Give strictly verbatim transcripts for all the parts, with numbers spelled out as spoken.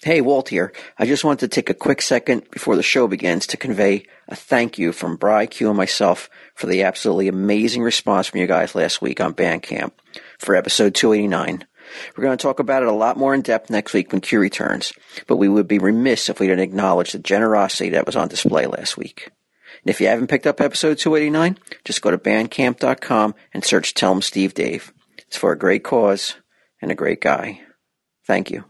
Hey, Walt here. I just wanted to take a quick second before the show begins to convey a thank you from Bri Q and myself for the absolutely amazing response from you guys last week on Bandcamp for episode two eighty-nine. We're going to talk about it a lot more in depth next week when Q returns, but we would be remiss if we didn't acknowledge the generosity that was on display last week. And if you haven't picked up episode two eighty-nine, just go to bandcamp dot com and search Tell 'em Steve Dave. It's for a great cause and a great guy. Thank you.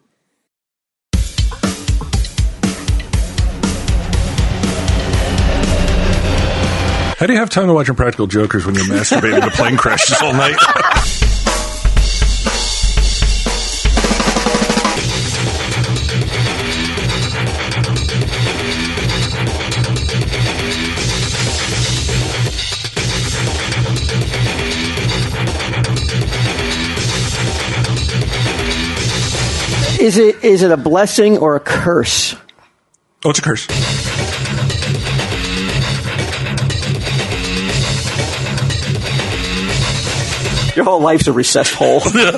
How do you have time to watch Impractical Jokers when you're masturbating to plane crashes all night? Is it is it a blessing or a curse? Oh, it's a curse. Your whole life's a recessed hole.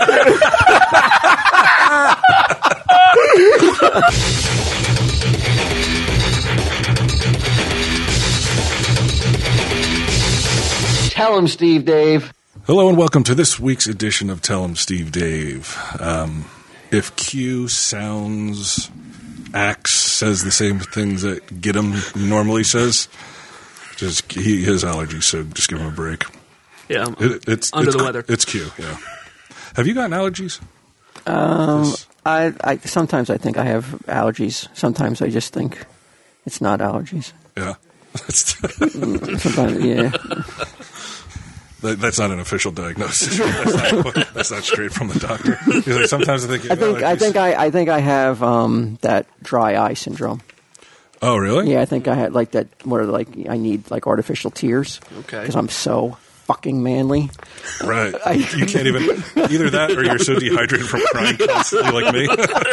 Tell 'em, Steve Dave. Hello and welcome to this week's edition of Tell 'em Steve Dave. Um, if Q sounds, acts, says the same things that Get 'em normally says, just he has allergies, so just give him a break. Yeah, I'm It, it's under it's, the weather. It's Q. Yeah. Have you gotten allergies? Um, I, I sometimes I think I have allergies. Sometimes I just think it's not allergies. Yeah. Sometimes, yeah. That, that's not an official diagnosis. That's not, that's not straight from the doctor. He's like, sometimes I think you I have think I allergies. think I, I think I have um, that dry eye syndrome. Oh, really? Yeah, I think I had like that. What are like I need like artificial tears. Okay. Because I'm so fucking manly. Right. You can't even, either that or you're so dehydrated from crying constantly like me.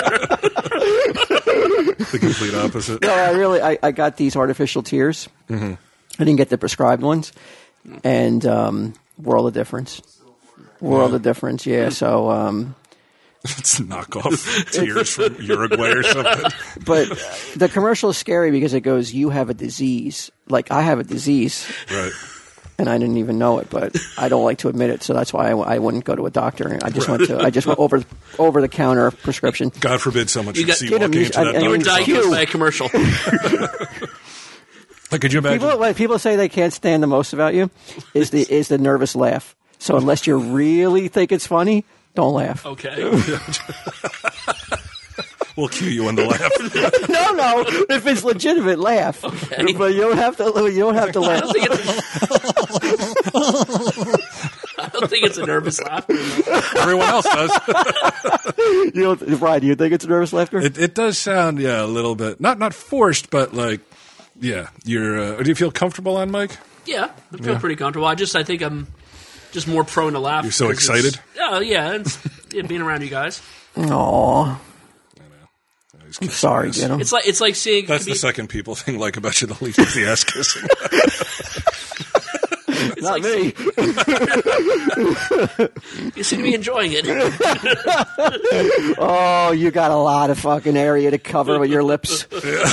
The complete opposite. No, I really, I, I got these artificial tears. Mm-hmm. I didn't get the prescribed ones. And um, world of difference. World Yeah. of difference, yeah. So, um, It's knockoff tears from Uruguay or something. but the commercial is scary because it goes, you have a disease. Like, I have a disease. Right. And I didn't even know it, but I don't like to admit it, so that's why I, I wouldn't go to a doctor. I just went to I just went over over the counter prescription. God forbid someone You should got- see Get walking him, into I- that I- You were doctor's diagnosed office. by a commercial. Like, could you imagine? People, what people say they can't stand the most about you is the is the nervous laugh. So unless you really think it's funny, don't laugh. Okay. We'll cue you on the laugh. No, no. If it's legitimate, laugh. Okay. But you don't have to. You don't have to I laugh. don't think it's. I don't think it's a nervous laughter. Everyone else does. You don't, Brian, do you think it's nervous laughter? It, it does sound, yeah, a little bit. Not not forced, but like, yeah. You're. Uh, do you feel comfortable on mic? Yeah, I feel Yeah. pretty comfortable. I just, I think I'm just more prone to laugh. You're so 'cause it's- excited? Oh yeah, it's, yeah, being around you guys. Aw, He's I'm kissing sorry, ass. get him. It's like it's like seeing. That's could the be- second people thing like about you the least is the ass kissing. It's Not like me. You seem to be enjoying it. Oh, you got a lot of fucking area to cover with your lips.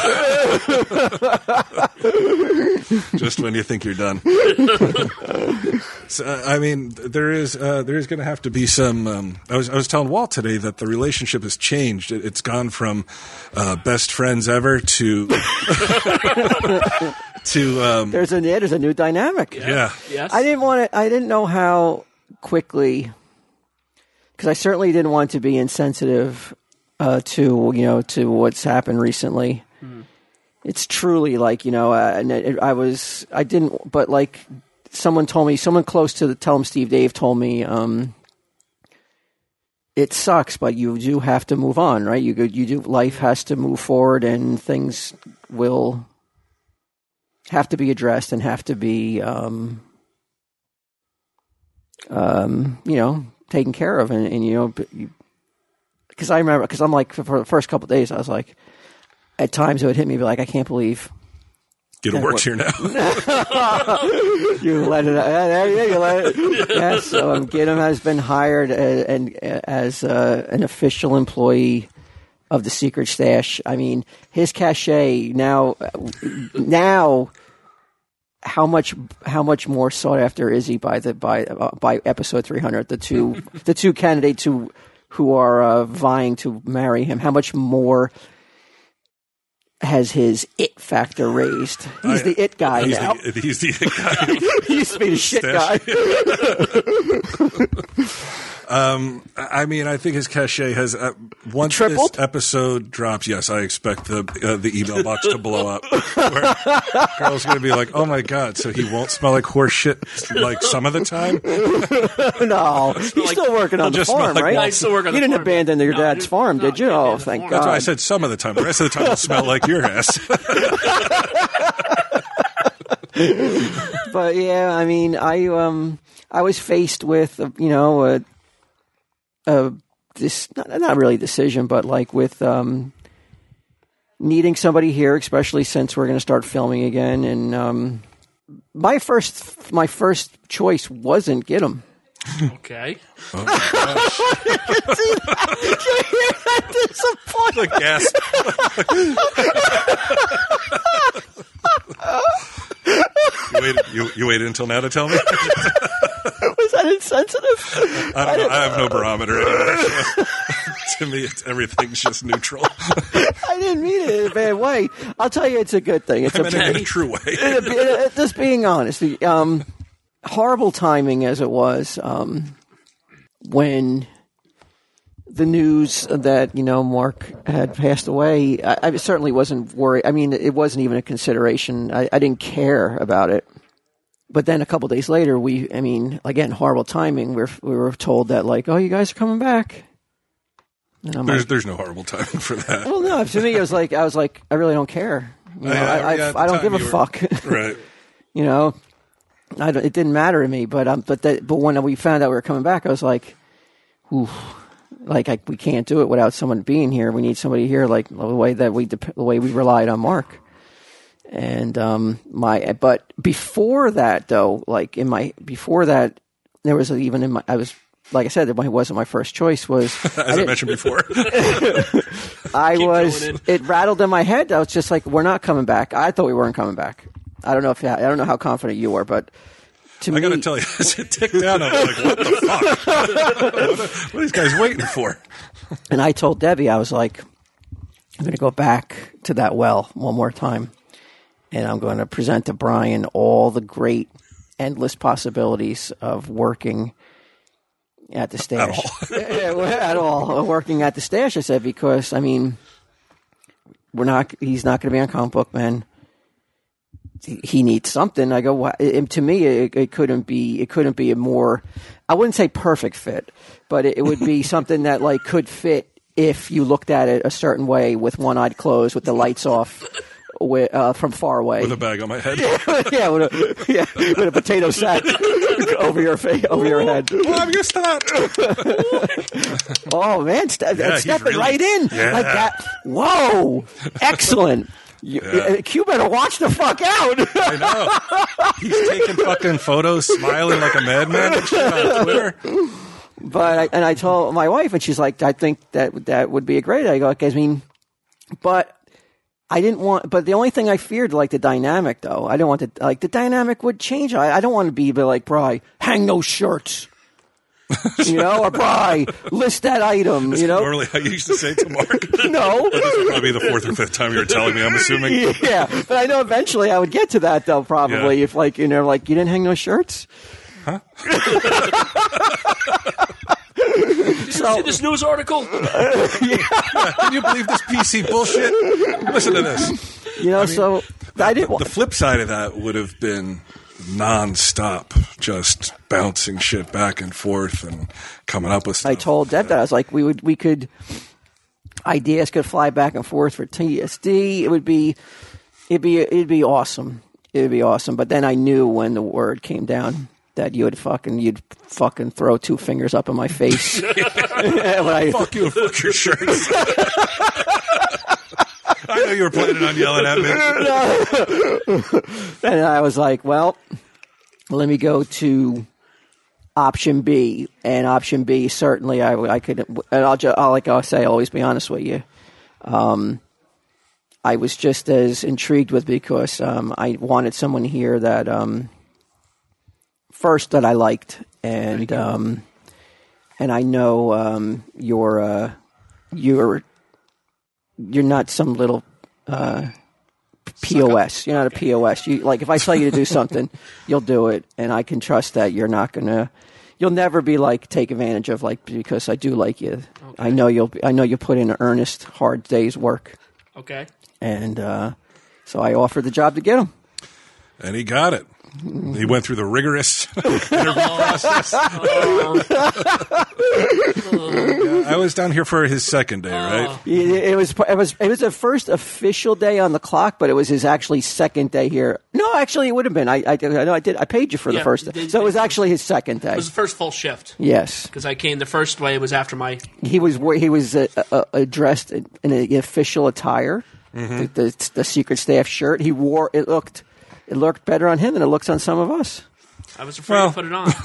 Just when you think you're done. So, uh, I mean, there is uh, there is going to have to be some. Um, I was I was telling Walt today that the relationship has changed. It, it's gone from uh, best friends ever to to um, There's a yeah, there's a new dynamic. yeah. Yes. I didn't want to. I didn't know how quickly, because I certainly didn't want to be insensitive uh, to you know to what's happened recently. Mm. It's truly like you know, uh, and it, I was I didn't, but like someone told me, someone close to the Tell 'em Steve Dave told me, um, it sucks, but you do have to move on, right? You go, you do. Life has to move forward, and things will have to be addressed and have to be. Um, Um, you know, taken care of, and, and you know, because I remember, because I'm like, for the first couple of days, I was like, at times it would hit me, be like, I can't believe Get it works here now. you let it. Uh, there you, you let it. Yes, so um, Gidim has been hired as, and as uh, an official employee of the secret stash. I mean, his cachet now, now, how much how much more sought after is he by the by uh, by episode three hundred? The two the two candidates who who are uh, vying to marry him. How much more has his it factor raised? He's I, the it guy he's now. The, he's the it guy. He used to be the shit guy. um, I mean, I think his cachet has uh, once Tripled? this episode drops. Yes, I expect the uh, the email box to blow up. Where Carl's going to be like, "Oh my god!" So he won't smell like horse shit like some of the time. No, he's like, still working on the farm, like right? Yeah, he's still working on you the didn't farm. abandon your No, dad's dude, farm, no, did you? you Oh, abandoned the thank farm. God. That's why I said some of the time. The rest of the time it'll smell like your ass. But yeah, I mean, I um, I was faced with uh, you know a, a this not, not really decision, but like with um, needing somebody here, especially since we're going to start filming again. And um, my first my first choice wasn't Gidim. Okay. Oh my gosh. You hear that disappointment? The gas. you, waited, you, you waited until now to tell me? Was that insensitive? I, don't know, I have no barometer anymore. So to me, it's, everything's just neutral. I didn't mean it in a bad way. I'll tell you, it's a good thing. It's I a meant it in a true way. it, it, it, just being honest, the, um, horrible timing as it was um, when the news that you know Mark had passed away. I, I certainly wasn't worried. I mean, it wasn't even a consideration. I, I didn't care about it. But then a couple days later, we, I mean, again, horrible timing. We were, we were told that, like, oh, you guys are coming back. And I'm There's, like, there's no horrible timing for that. well, no, to me, it was like, I was like, I really don't care. You know, Yeah, I, I, yeah, at the I don't time give a you were- fuck. Right. You know, I don't, it didn't matter to me. But um, but that, but when we found out we were coming back, I was like, ooh, like I, we can't do it without someone being here. We need somebody here, like the way that we dep- the way we relied on Mark. And um, my but before that though, like in my before that, there was even in my I was like I said, it wasn't my first choice. Was As I, I, mentioned before. I Keep was going in. it rattled in my head. I was just like, we're not coming back. I thought we weren't coming back. I don't know if I don't know how confident you were, but to I me, got to tell you, as it ticked down, I was like, what the fuck? what, are, what are these guys waiting for? and I told Debbie, I was like, I'm going to go back to that well one more time. And I'm going to present to Brian all the great, endless possibilities of working at the stash. At all. At all. Working at the stash, I said, because, I mean, we're not. he's not going to be on Comic Book Man. He needs something. I go, well, it, to me, it, it couldn't be, it couldn't be a more, I wouldn't say perfect fit, but it, it would be something that, like, could fit if you looked at it a certain way with one eye closed, with the lights off. With, uh, from far away, With a bag on my head. yeah, with a, yeah, with a potato sack over your face, over your head. Well, I'm used to that. Oh man, ste- Yeah, he's stepping really- right in Yeah. like that. Whoa, excellent. You, Yeah. Q better watch the fuck out. I know. He's taking fucking photos, smiling like a madman and shit on Twitter. But I, and I told my wife, and she's like, "I think that that would be a great idea." I go, "Okay, I mean, but." I didn't want, but the only thing I feared, like the dynamic, though, I don't want to, like the dynamic would change. I, I don't want to be like, Bri, hang those shirts, you know, or Bri, list that item, you know. Normally, I used to say to Mark. No, This would probably be the fourth or fifth time you were telling me, I'm assuming. yeah, but I know eventually I would get to that, though. Probably Yeah. if, like, you know, like you didn't hang those shirts. Huh? So, See this news article? Can you believe this P C bullshit? Listen to this. you know, so I didn't. The flip side of that would have been non-stop, just bouncing shit back and forth and coming up with stuff. I told Deb that I was like, we would, we could, ideas could fly back and forth for T S D. It would be, it'd be, it'd be awesome. It'd be awesome. But then I knew when the word came down that you would fucking, you'd fucking throw two fingers up in my face. When I- Fuck you and fuck your shirts. I know you were planning on yelling at me. and I was like, well, let me go to option B. And option B, certainly I, I could, and I'll just, I'll, like I'll say, always be honest with you. um, I was just as intrigued with because um, I wanted someone here that um, first that I liked, and um, and I know um, you're uh, you're you're not some little uh, P O S. You're not a P O S. You like if I tell you to do something, you'll do it, and I can trust that you're not gonna. You'll never be like take advantage of like because I do like you. Okay. I know you'll. I know you'll put in an earnest, hard day's work. Okay. And uh, so I offered the job to get him, and he got it. He went through the rigorous interview process. Oh. I was down here for his second day, right? It, it was. It was. It was the first official day on the clock, but it was his actually second day here. No, actually, it would have been. I. I, I know. I did. I paid you for Yeah, the first day, so it was actually his second day. It was the first full shift. Yes, Because I came the first way was after my. he was. He was uh, uh, uh, dressed in, in an official attire, Mm-hmm. the, the, the secret staff shirt. He wore. It looked. It looked better on him than it looks on some of us. I was afraid Well. to put it on.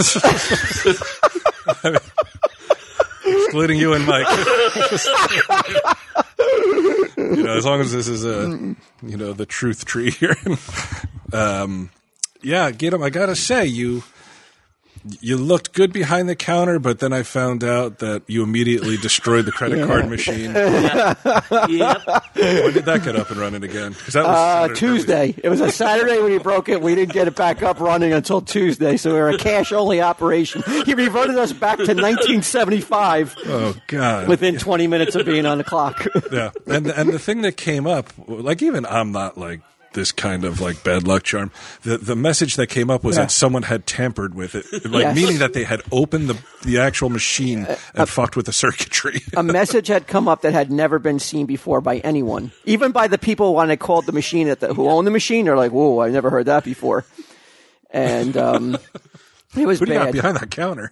Excluding you and Mike. You know, as long as this is a, you know, the truth tree here. um, yeah, get him. I gotta say, you you looked good behind the counter, but then I found out that you immediately destroyed the credit Yeah. card machine. Yep. When did that get up and running again? 'Cause that was Uh, Saturday. Tuesday. It was a Saturday when he broke it. We didn't get it back up running until Tuesday, so we were a cash-only operation. He reverted us back to nineteen seventy-five Oh God! within twenty minutes of being on the clock. Yeah, and and the thing that came up, like even I'm not like this kind of like bad luck charm. The the message that came up was Yeah. that someone had tampered with it, like Yes. meaning that they had opened the the actual machine and fucked with the circuitry. A message had come up that had never been seen before by anyone, even by the people when I called the machine at the, who owned the machine. They're like, "Whoa, I never heard that before," and um, it was Who do you got bad. behind that counter?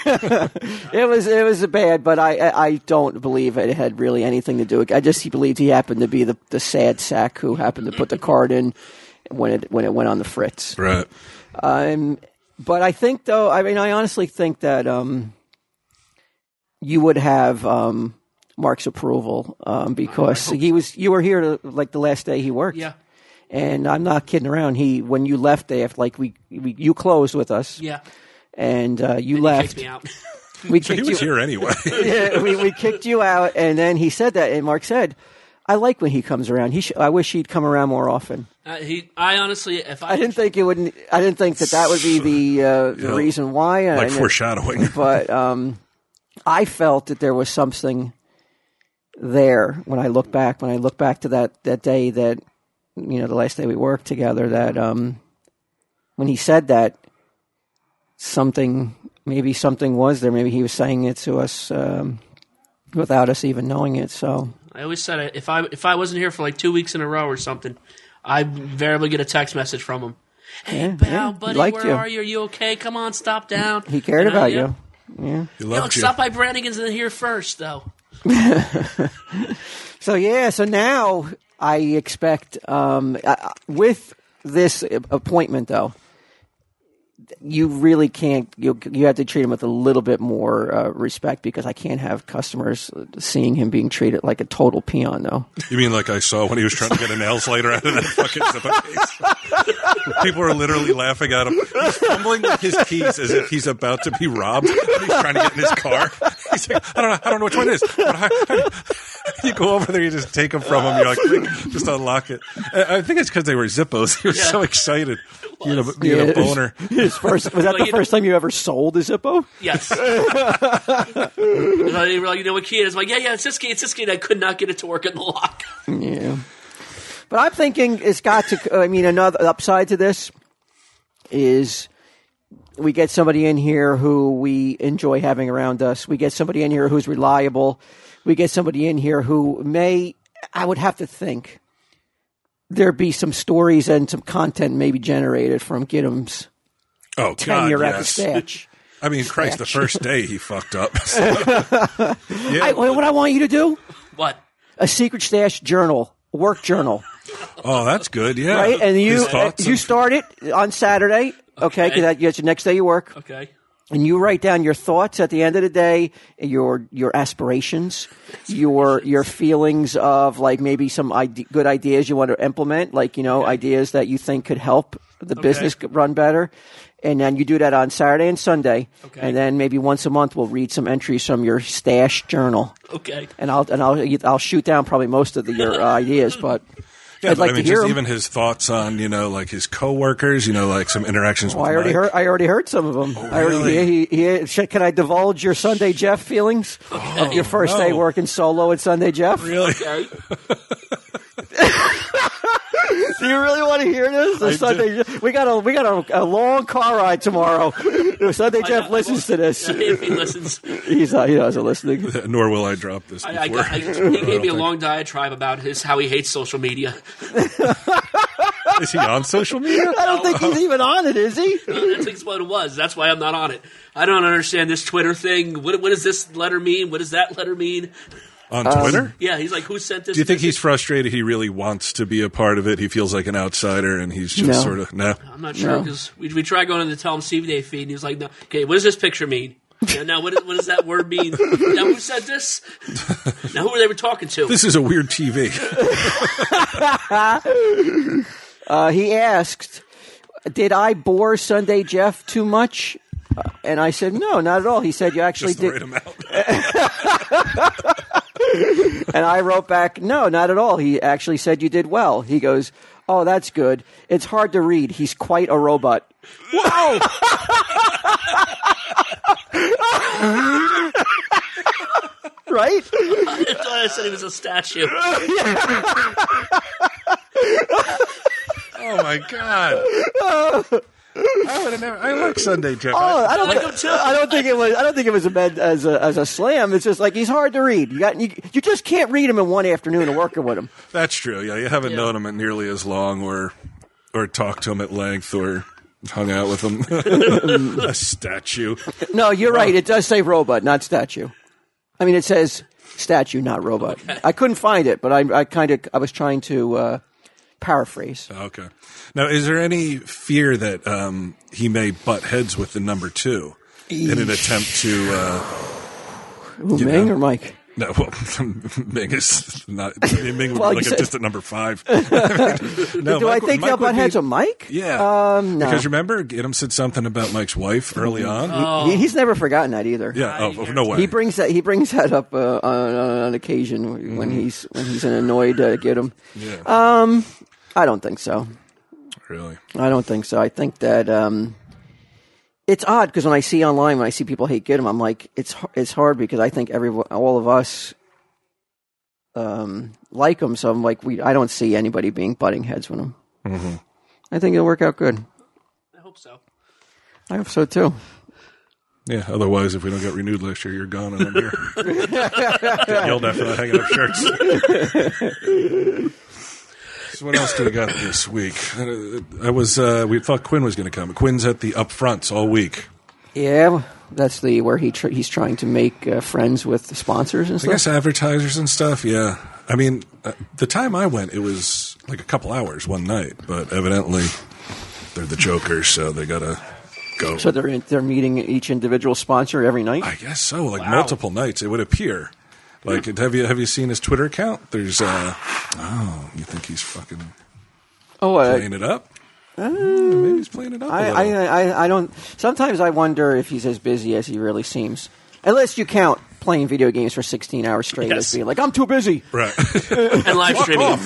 It was it was bad, but I I I don't believe it had really anything to do with it. I just believed he happened to be the, the sad sack who happened to put the card in when it when it went on the fritz. Right. Um, but I think though, I mean, I honestly think that um, you would have um, Mark's approval um, because he was you were here to, like the last day he worked. Yeah. And I'm not kidding around. He when you left there, like we, we you closed with us. Yeah. And uh, you And left. He kicked me out. We So he kicked was you. here anyway. Yeah, we, we kicked you out, and then he said that, and Mark said, "I like when he comes around. He sh- I wish he'd come around more often." Uh, he. I honestly, if I, I didn't think it would. I didn't think that that would be the uh, the Yeah. reason why. Like And- foreshadowing. but um, I felt that there was something there when I look back. When I look back to that, that day that you know the last day we worked together. That um, when he said that, something maybe something was there. Maybe he was saying it to us um, without us even knowing it. So I always said it, if I if I wasn't here for like two weeks in a row or something, I invariably get a text message from him. Hey, Yeah, pal, yeah, he buddy, liked where you. are you? Are you okay? Come on, stop down. he cared And I- about yeah. you. Yeah. He Yo, loved you. stop by Brannigan's and here first, though. So yeah, so now I expect um, uh, with this appointment though, you really can't. You you have to treat him with a little bit more uh, respect because I can't have customers seeing him being treated like a total peon though. You mean like I saw when he was trying to get a nail slider out of that fucking Zippo case? People are literally laughing at him. He's fumbling with his keys as if he's about to be robbed. And he's trying to get in his car. He's like, I don't know, I don't know which one it is. But I, I, you go over there, you just take them from him. You're like, quick, just unlock it. I I think it's because they were Zippos. He was Yeah. so excited. He had a, he had Yeah. a boner. His first was that Well, the you first time you ever sold a Zippo? Yes. They were like, you know what key it is? I'm like, yeah, yeah, it's this key, it's this key. And I could not get it to work in the lock. Yeah. But I'm thinking it's got to, I mean, another upside to this is we get somebody in here who we enjoy having around us. We get somebody in here who's reliable. We get somebody in here who may, I would have to think, there be some stories and some content maybe generated from Giddim's Oh, God, tenure at the yes. Statch. I mean, Christ, the Statch. first day he fucked up. yeah. I, what I want you to do, What? a secret stash journal, work journal. Oh, that's good. Yeah. Right, and you His thoughts you and- start it on Saturday, okay? Because Okay. that, that's your next day you work, Okay. and you write down your thoughts at the end of the day, your your aspirations, your your feelings of like maybe some ide- good ideas you want to implement, like you know Okay. ideas that you think could help the Okay. business run better. And then you do that on Saturday and Sunday, Okay. and then maybe once a month we'll read some entries from your stash journal, Okay. and I'll and I'll I'll shoot down probably most of the, your uh, ideas, but. Yeah, I'd but like I mean, to hear just 'em. even his thoughts on, you know, like his coworkers, you know, like some interactions Well, with I already Mike. heard. I already heard some of them. I already, really? he, he, he, can I divulge your Sunday Jeff feelings? Okay. Your first day no. working solo at Sunday Jeff. Really? Okay. Do you really want to hear this? The I Sunday. Jeff- We got a we got a, a long car ride tomorrow. Sunday Jeff I- listens to this. If he listens, He's not. He doesn't listening. Nor will I drop this I, I before. got, I, he gave me a long diatribe about his how he hates social media. Is he on social media? I don't think he's even on it, is he? I think what it was. That's why I'm not on it. I don't understand this Twitter thing. What, what does this letter mean? What does that letter mean? On Um, Twitter? Yeah, he's like, who sent this? Do you think message? he's frustrated? He really wants to be a part of it. He feels like an outsider, and he's just No. sort of no. I'm not sure No. because we, we tried going to the Tell Him Steve Day feed, and he was like, "No, okay, what does this picture mean? Now, now what, is, what does that word mean? Now, who said this? Now, who were they were talking to?" This is a weird T V. Uh, he asked, "Did I bore Sunday Jeff too much?" Uh, and I said, "No, not at all." He said, "You actually Just the did." right amount. And I wrote back, "No, not at all." He actually said, "You did well." He goes, "Oh, that's good. It's hard to read. He's quite a robot." Whoa! Right? I thought I said he was a statue. Oh my god! I would have never. I like Sunday Jeff. Oh, I don't, like thi- him too. I don't think it was. I don't think it was meant as a as a slam. It's just like he's hard to read. You got you, you just can't read him in one afternoon of working with him. That's true. Yeah, you haven't Yeah. known him nearly as long, or or talked to him at length, or hung out with him. A statue. No, you're right. It does say robot, not statue. I mean, it says statue, not robot. I couldn't find it, but I, I kind of I was trying to uh, paraphrase. Okay. Now, is there any fear that um, he may butt heads with the number two in an attempt to? Uh, Who, you Ming know. or Mike? no, well, Ming is not. Ming would Well, be you like said- a distant number five. no, Do I Mike- think Mike they'll would butt be- heads with Mike? Yeah. Um, no. Because remember, Gidim said something about Mike's wife early on. Oh. He, he's never forgotten that either. Yeah. Oh, I no way. He brings that. He brings that up uh, on, on occasion when he's when he's an annoyed uh, get him. yeah. Um, I don't think so. really. I don't think so. I think that um, it's odd because when I see online when I see people hate get him, I'm like, it's h- it's hard because I think every all of us um, like him. So I'm like, we I don't see anybody being butting heads with him. Mm-hmm. I think it'll work out good. I hope so. I hope so too. Yeah. Otherwise, if we don't get renewed last year, you're gone, and I'm here. Get yelled at for not hanging up shirts. So what else do we got this week? Uh, I was. Uh, we thought Quinn was going to come. Quinn's at the upfronts all week. Yeah, that's the where he tr- he's trying to make uh, friends with the sponsors and I stuff. guess advertisers and stuff. Yeah. I mean, uh, the time I went, it was like a couple hours one night, but evidently they're the jokers, so they got to go. So they're in, they're meeting each individual sponsor every night. I guess so. Like Wow. multiple nights, it would appear. Like, have you have you seen his Twitter account? There's. Uh, oh, you think he's fucking oh, uh, playing it up? Uh, maybe he's playing it up. I, a I, little. I, I don't. Sometimes I wonder if he's as busy as he really seems. Unless you count playing video games for sixteen hours straight Yes. as being like, I'm too busy. Right. And live streaming.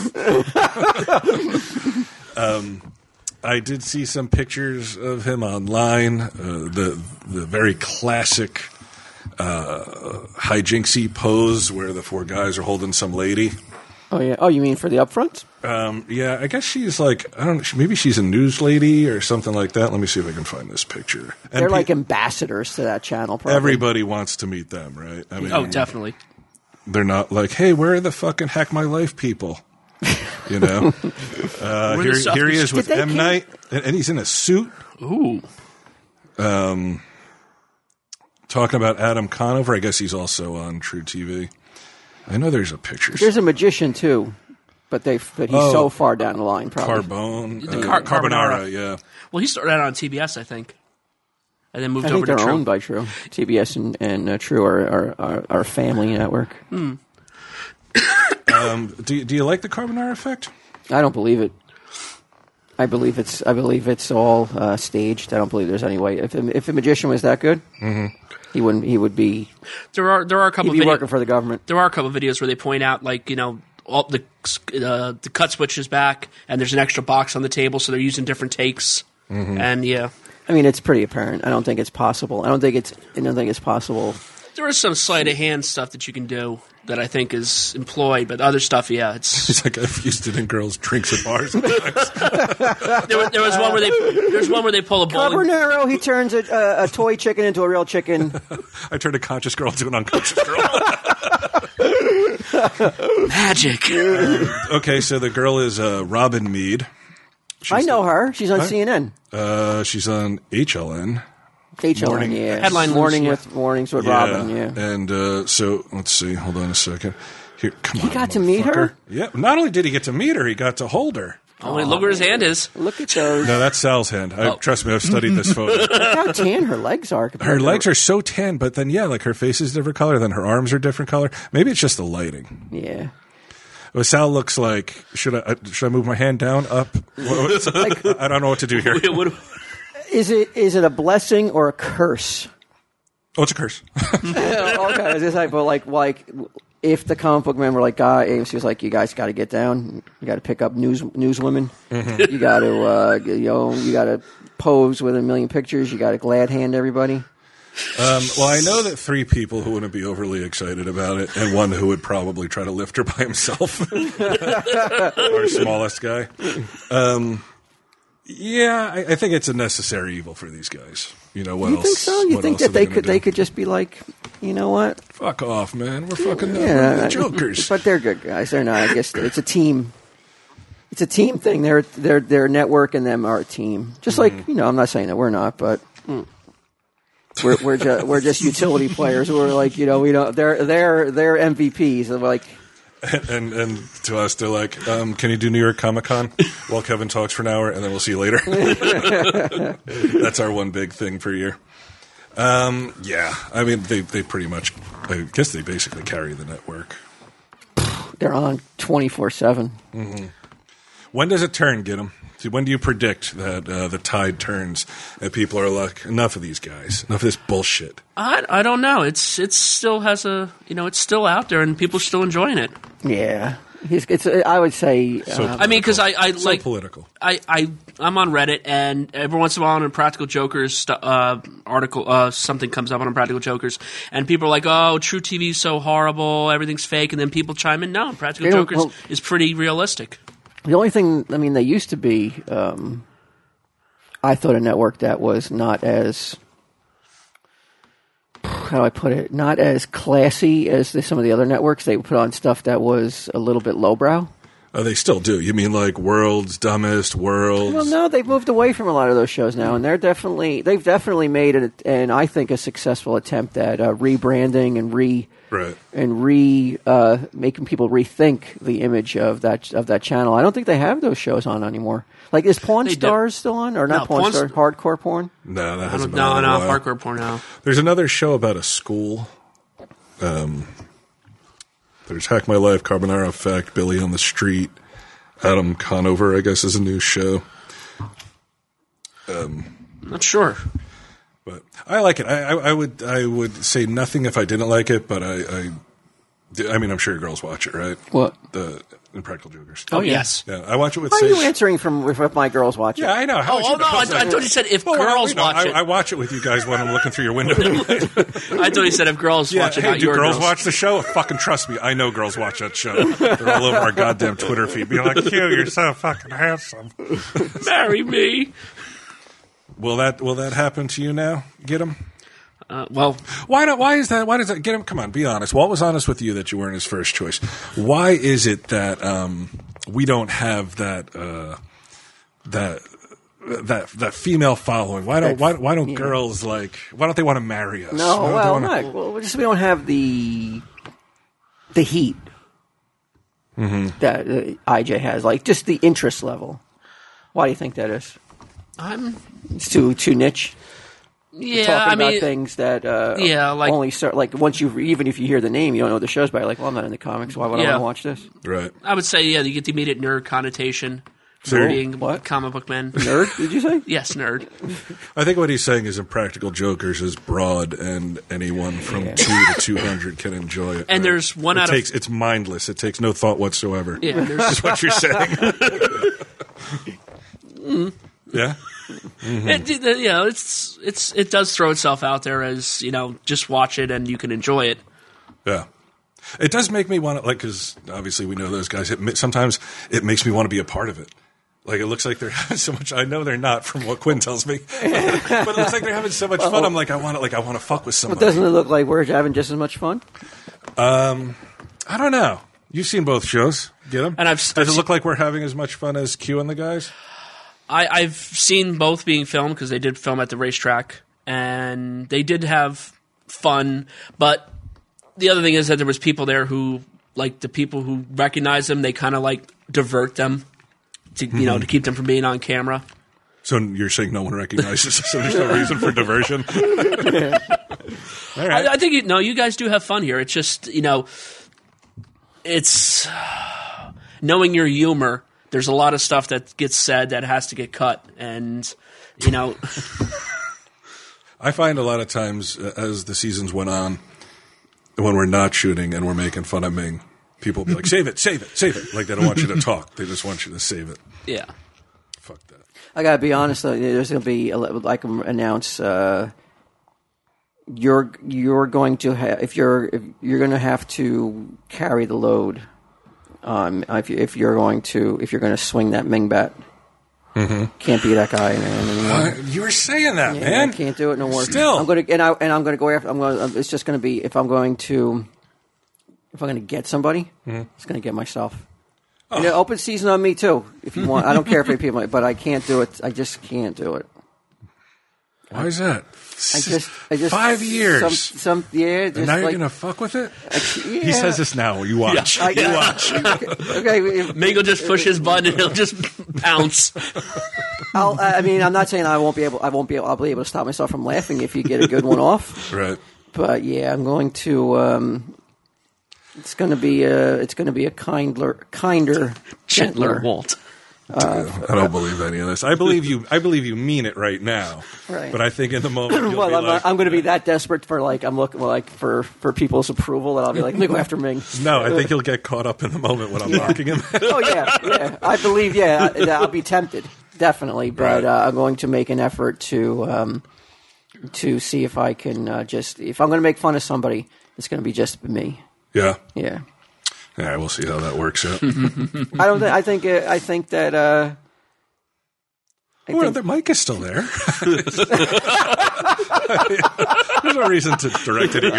I did see some pictures of him online. Uh, the the very classic uh, hijinksy pose where the four guys are holding some lady. Oh yeah. Oh, you mean for the upfront? Um, yeah, I guess she's like I don't know. Maybe she's a news lady or something like that. Let me see if I can find this picture. And They're pe- like ambassadors to that channel. Probably. everybody wants to meet them, right? I mean, Oh, definitely. they're not like, hey, where are the fucking Hack My Life people? You know, uh, We're the here, stuff here he you- is with Did they M can- Night, and, and he's in a suit. Ooh. Talking about Adam Conover, I guess he's also on True T V. I know there's a picture. There's a magician too, but they but he's Oh. so far down the line. Probably. Carbone, The uh, Car- Carbonara, Carbonara. yeah. Well, he started out on T B S, I think. and then moved I over think to they're True. owned by True. T B S and, and uh, True are, are, are, are a family network. Hmm. Um, do do you like the Carbonara Effect? I don't believe it. I believe it's. I believe it's all uh, staged. I don't believe there's any way. If if a magician was that good, mm-hmm. he wouldn't. He would be. There are there are a couple He'd be of video- working for the government. There are a couple of videos where they point out, like, you know, all the uh, the cut switch is back, and there's an extra box on the table, so they're using different takes. Mm-hmm. And yeah, I mean, it's pretty apparent. I don't think it's possible. I don't think it's. I don't think it's possible. there is some sleight of hand stuff that you can do that I think is employed, but other stuff, yeah, it's. It's like I've used it in girls' drinks at bars. there, was, there was one where they there's one where they pull a bowling. Carbonaro, he turns a, a, a toy chicken into a real chicken. I turned a conscious girl into an unconscious girl. Magic. Okay, so the girl is uh, Robin Meade. She's I know the- her. She's on Huh? C N N. Uh, she's on H L N. H L N, Morning- yeah. Headline news, morning yeah. with mornings with Robin, yeah. And uh, so let's see. Hold on a second. Here, come He on. got to meet her? motherfucker. Yeah. Not only did he get to meet her, he got to hold her. Oh, wait, look where his hand is. Look at those. No, that's Sal's hand. I, Oh. Trust me, I've studied this photo. Look how tan her legs are. Her legs are so tan, but then yeah, like her face is a different color. Then her arms are different color. Maybe it's just the lighting. Yeah. Well, Sal looks like should I should I move my hand down, up? What- what- I don't know what to do here. Wait, what- Is it is it a blessing or a curse? Oh, it's a curse. Okay, is this like, but like, like, if the comic book member, like Guy Ames, was like, you guys got to get down, you got to pick up news newswomen, Mm-hmm. you got to, uh, you know, you got to pose with a million pictures, you got to glad hand everybody. Um, well, I know that three people who wouldn't be overly excited about it, and one who would probably try to lift her by himself, our smallest guy. Um, yeah, I, I think it's a necessary evil for these guys. You know what You else? think so? You what think else that are they gonna could do? they could just be like, you know what? Fuck off, man. We're fucking Yeah, we're the jokers. But they're good guys. They're not. I guess it's a team. It's a team thing. They're they're their network and them are a team. Just like Mm-hmm. you know, I'm not saying that we're not, but we're we're just we're just utility players. We're like you know we don't. They're they're they're M V Ps. They're like and and to us, they're like, um, "Can you do New York Comic Con while Kevin talks for an hour, and then we'll see you later." That's our one big thing per year. Um, yeah, I mean, they they pretty much, I guess they basically carry the network. they're on twenty four seven. When does it turn, get 'em? See, when do you predict that uh, the tide turns and people are like, enough of these guys, enough of this bullshit? I, I don't know. It's it's still has a you know it's still out there and people are still enjoying it. Yeah, He's, it's. I would say. So uh, I mean, because I, I so like political. I, I I'm on Reddit, and every once in a while on Practical Jokers stu- uh, article, uh, something comes up on Practical Jokers, and people are like, "Oh, True T V is so horrible, everything's fake," and then people chime in, "No, Practical They don't- Jokers well- is pretty realistic." the only thing. I mean, they used to be. Um, I thought a network that was not as. How do I put it? Not as classy as the, some of the other networks. They would put on stuff that was a little bit lowbrow. Oh, they still do. You mean like World's Dumbest, World's... Well, no, they've moved away from a lot of those shows now, and they're definitely they've definitely made it, and I think a successful attempt at uh, rebranding and re Right. and re uh, making people rethink the image of that of that channel. I don't think they have those shows on anymore. Like, is Pawn They do. Stars still on, or not No, Pawn Pawn Stars? St- Hardcore porn. No, that I hasn't don't, been no, on in no, a while. hardcore porn now. There's another show about a school. Um, there's Hack My Life, Carbonara Effect, Billy on the Street, Adam Conover, I guess, is a new show. Not sure. But I like it. I, I, I would I would say nothing if I didn't like it, but I I, I mean, I'm sure girls watch it, right? What? The Impractical Jokers. Oh, yes. Yeah, I watch it with Why are you Sage. answering from if if my girls watch it? Yeah, I know. How Oh, would oh you no! I, know? I thought you said if Well, well, girls you know, watch I, it. I watch it with you guys when I'm looking through your window. I thought you said if girls Yeah, watch it, hey, not do your girls watch the show? Fucking trust me, I know girls watch that show. They're all over our goddamn Twitter feed, being like, "Q, you're so fucking handsome." Marry me. Will that will that happen to you now? Get him? Uh, well, Why not? Why is that? Why does that get him? Come on, be honest. Walt was honest with you that you weren't his first choice. Why is it that um, we don't have that uh, that that that female following? Why don't why, why don't Yeah. girls like? Why don't they want to marry us? No, Why don't they well, wanna- not. Well, just we don't have the the heat Mm-hmm. that uh, I J has. Like, just the interest level. Why do you think that is? I'm It's too too niche. Yeah, talking I about mean, things that uh, yeah, like- only start, like once you even if you hear the name, you don't know what the show's about. Like, well, I'm not in the comics. Why would I Yeah. want to watch this? Right. I would say, yeah, you get the immediate nerd connotation So- for being What? comic book men. Nerd? Did you say? Yes, nerd. I think what he's saying is Impractical Jokers is broad, and anyone from Yeah. two to two hundred can enjoy it. And right? there's one it out of- takes, It's mindless. It takes no thought whatsoever. Yeah, there's That's what you're saying. Yeah. It, it- you know, it's it's it does throw itself out there as, you know, just watch it and you can enjoy it. Yeah. It does make me want to, like, because obviously we know those guys. It, ma- sometimes it makes me want to be a part of it. Like, it looks like they're having so much. I know they're not, from what Quinn tells me, but it looks like they're having so much fun. I'm like, I want to, like, I want to fuck with But somebody. doesn't it look like we're having just as much fun? I don't know. You've seen both shows. Get them? And I've- Does I've it se- look like we're having as much fun as Q and the guys? I, I've seen both being filmed because they did film at the racetrack, and they did have fun. But the other thing is that there was people there who, like the people who recognize them, they kind of like divert them to you know to keep them from being on camera. So you're saying no one recognizes us, so there's no reason for diversion? All right. I, I think you, no, you guys do have fun here. It's just you know, it's knowing your humor. There's a lot of stuff that gets said that has to get cut, and you know, I find a lot of times uh, as the seasons went on, when we're not shooting and we're making fun of Ming, people will be like, save it, save it, save it. Like, they don't want you to talk. They just want you to save it. yeah. Fuck that. I gotta be honest though. There's gonna be a li- I can announce uh, you're you're going to ha- if you're if you're going to have to carry the load. Um, if, you, if you're going to if you're going to swing that Ming bat, mm-hmm. Can't be that guy man, anymore. Uh, you were saying that, Yeah, man. I can't do it no more. Still. I'm gonna and I and I'm gonna go after. I'm going. It's just gonna be if I'm going to if I'm gonna get somebody, Mm-hmm. it's gonna get myself. And an open season on me too. If you want, I don't care if people, but I can't do it. I just can't do it. Why is that? I just, I just Five years. Some, some yeah. Just and now you're like, going to fuck with it? yeah. He says this now. You watch. I, You watch. okay, if- Meg will just push his button and he'll just pounce. I'll, I mean, I'm not saying I won't be able. I won't be. Able, I'll be able to stop myself from laughing if you get a good one off. Right. But yeah, I'm going to. Um, it's going to be a. It's going to be a kindler, kinder, Gentler gentler. Walt. I don't believe any of this. I believe you. I believe you mean it right now. Right. But I think in the moment, you'll Well, be I'm, like, I'm going to be that desperate for like I'm looking like for, for people's approval that I'll be like, let me go after Ming. no. I think you'll get caught up in the moment when I'm knocking him. Oh yeah, yeah. I believe. Yeah, I, I'll be tempted, definitely. But Right. uh, I'm going to make an effort to um, to see if I can uh, just if I'm going to make fun of somebody, it's going to be just me. Yeah. Yeah. All right. We'll see how that works out. I don't. Think, I think. Uh, I think that. Uh, I Well, think, the mic is still there. There's no reason to direct it at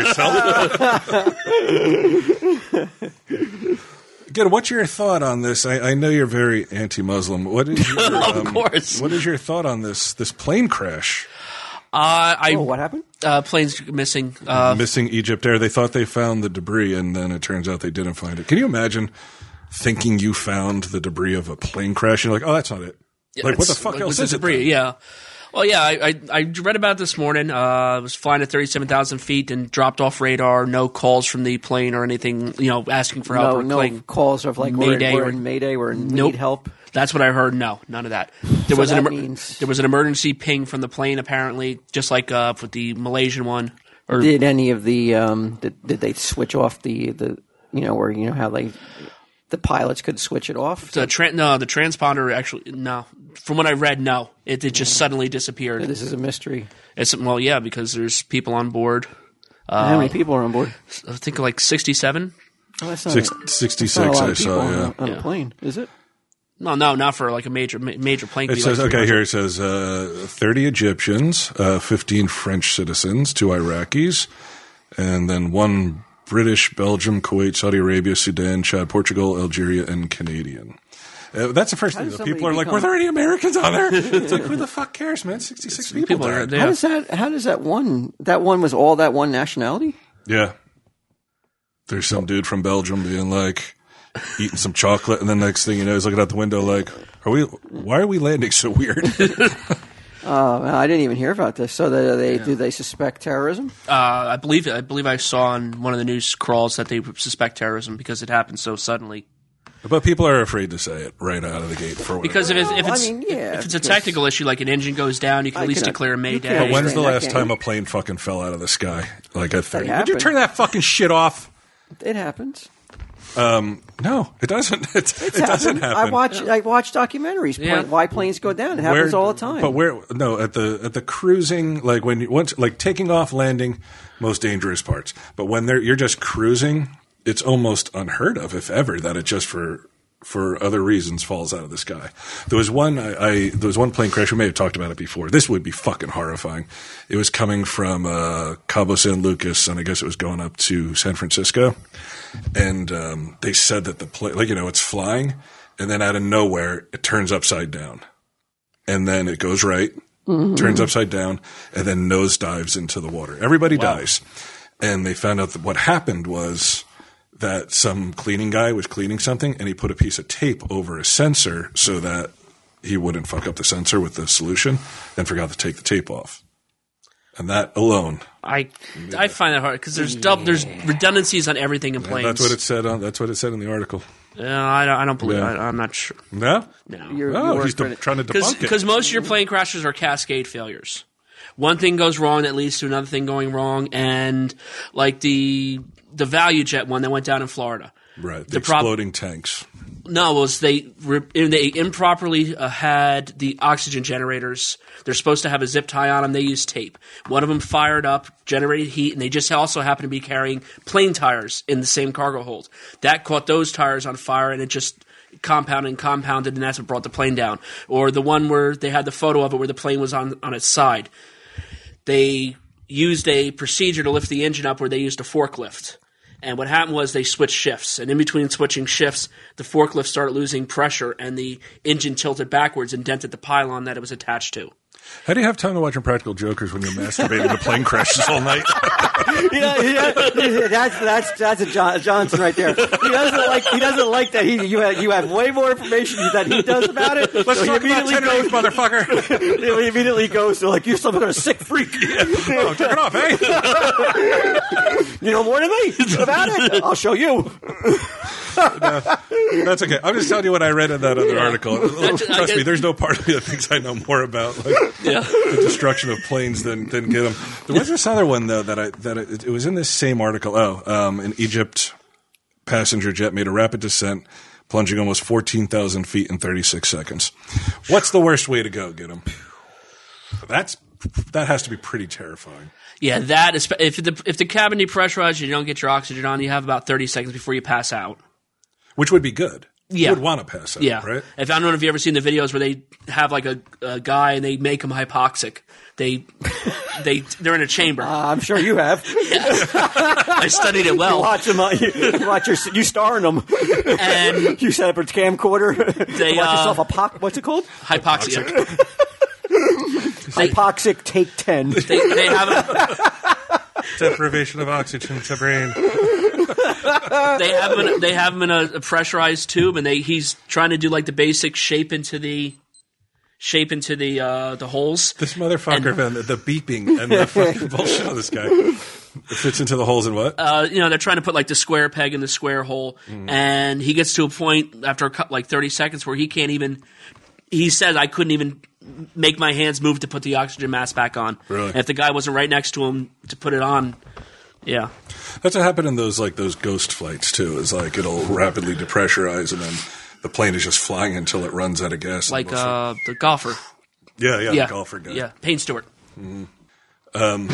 yourself. Again, what's your thought on this? I, I know you're very anti-Muslim. What is your, Of um, course. What is your thought on this this plane crash? Uh, I oh, what happened? uh, planes missing. Uh, Missing Egypt Air. They thought they found the debris, and then it turns out they didn't find it. Can you imagine thinking you found the debris of a plane crash? You're like, oh, that's not it. Like, what the it's- fuck like, else with is the it? debris? then? Yeah. Well, yeah, I, I I read about it this morning. Uh, I was flying at thirty-seven thousand feet and dropped off radar. No calls from the plane or anything. You know, asking for help No, or no like, calls of like we're, Mayday we're or- in Mayday. We're in Nope. need help. That's what I heard. No, none of that. There So was an that emer- means- there was an emergency ping from the plane apparently, just like uh, with the Malaysian one. Or Did any of the um, did, did they switch off the the you know where you know how they the pilots could switch it off? the tran no, the transponder actually no. From what I read, no, it, it just suddenly disappeared. This is a mystery. It's well, yeah, because there's people on board. how many people are on board? I think like sixty-seven. Oh, that's not, Six, that's not a sixty-six, lot I of people saw, on, yeah. a, on Yeah. a plane, is it? No, no, not for like a major ma- major plane. It could be says, like okay, three here it says uh, thirty Egyptians, uh, fifteen French citizens, two Iraqis, and then one British, Belgium, Kuwait, Saudi Arabia, Sudan, Chad, Portugal, Algeria, and Canadian. Uh, that's the first How thing. does The people somebody are like, become- were there any Americans on there? It's like, who the fuck cares, man? sixty-six people, people are died. there. How does that? How does that one? That one was all that one nationality? Yeah. There's some dude from Belgium being like, eating some chocolate, and then next thing you know, he's looking out the window like, are we, why are we landing so weird? Oh, well, I didn't even hear about this. So they, they yeah. do they suspect terrorism? Uh, I believe I believe I saw on one of the news crawls that they suspect terrorism because it happened so suddenly. But people are afraid to say it right out of the gate for whatever. Because if it's, if it's, I mean, yeah, if it's a technical issue, like an engine goes down, you can at least declare a mayday. But when's the last game. time a plane fucking fell out of the sky? Like at thirty? Would you turn that fucking shit off? It happens. Um, no, it doesn't. It, it doesn't happen. I watch. I watch documentaries. Yeah. Why planes go down? It happens where, all the time. But where? No, at the at the cruising, like when you once like taking off, landing, most dangerous parts. But when they're you're just cruising, it's almost unheard of, if ever, that it just for for other reasons falls out of the sky. There was one. I, I there was one plane crash. We may have talked about it before. This would be fucking horrifying. It was coming from uh, Cabo San Lucas, and I guess it was going up to San Francisco. And um, they said that the plane, like, you know, it's flying, and then out of nowhere, it turns upside down. And then it goes right, mm-hmm. turns upside down, and then nosedives into the water. Everybody wow. dies. And they found out that what happened was that some cleaning guy was cleaning something, and he put a piece of tape over a sensor so that he wouldn't fuck up the sensor with the solution, and forgot to take the tape off. And that alone, I I find that hard because there's dub, there's redundancies on everything in planes. Yeah, that's what it said. On, that's what it said in the article. Yeah, I don't, I don't believe. Yeah. I, I'm not sure. No, no. You're, oh, you're he's de- trying to debunk it because most of your plane crashes are cascade failures. One thing goes wrong that leads to another thing going wrong, and like the the Value Jet one that went down in Florida. Right, the, the prob- exploding tanks. No, it was they they improperly uh, had the oxygen generators. They're supposed to have a zip tie on them. They used tape. One of them fired up, generated heat, and they just also happened to be carrying plane tires in the same cargo hold. That caught those tires on fire, and it just compounded and compounded, and that's what brought the plane down. Or the one where they had the photo of it where the plane was on, on its side. They used a procedure to lift the engine up where they used a forklift. And what happened was they switched shifts. And in between switching shifts, the forklift started losing pressure, and the engine tilted backwards and dented the pylon that it was attached to. How do you have time to watch Impractical Jokers when you're masturbating to plane crashes all night? you know, yeah, that's that's that's a John, Johnson right there. He doesn't like he doesn't like that. He you have you have way more information than he does about it. Let's so talk about tendons, motherfucker. He immediately goes to like, you're some kind of sick freak. Yeah. Oh, turn it off, hey! You know more than me about it. I'll show you. No, that's okay. I'm just telling you what I read in that other yeah. article. Trust I, I, me, there's no part of me that thinks I know more about like, yeah. the destruction of planes than than get them. There was this other one though that I that it, it was in this same article. Oh, um, in Egypt, passenger jet made a rapid descent, plunging almost fourteen thousand feet in thirty-six seconds. What's the worst way to go? Get them. That's that has to be pretty terrifying. Yeah, that is if the if the cabin depressurized and you don't get your oxygen on, you have about thirty seconds before you pass out. Which would be good. Yeah. You would want to pass out, yeah. right? If I don't know if you've ever seen the videos where they have like a, a guy and they make him hypoxic. They they they're in a chamber. Uh, I'm sure you have. Yeah. I studied it well. You watch them. Uh, you, watch your, you star in them. And you set up a camcorder. They you watch uh, yourself a poc. What's it called? Hypoxia. they, Hypoxic take ten. They, they have a, deprivation of oxygen to brain. They have him. In, they have him in a, a pressurized tube, and they he's trying to do like the basic shape into the shape into the uh, the holes. This motherfucker, and, man, the, the beeping and the fucking bullshit of this guy. It fits into the holes in what? Uh, you know, they're trying to put like the square peg in the square hole, mm. and he gets to a point after a cut, like thirty seconds where he can't even. He says, "I couldn't even make my hands move to put the oxygen mask back on." Really? And if the guy wasn't right next to him to put it on, yeah. That's what happened in those like those ghost flights too. Is like it'll rapidly depressurize and then the plane is just flying until it runs out of gas. Like uh, the golfer. Yeah, yeah, yeah, the golfer guy. Yeah, Payne Stewart. Mm-hmm. Um.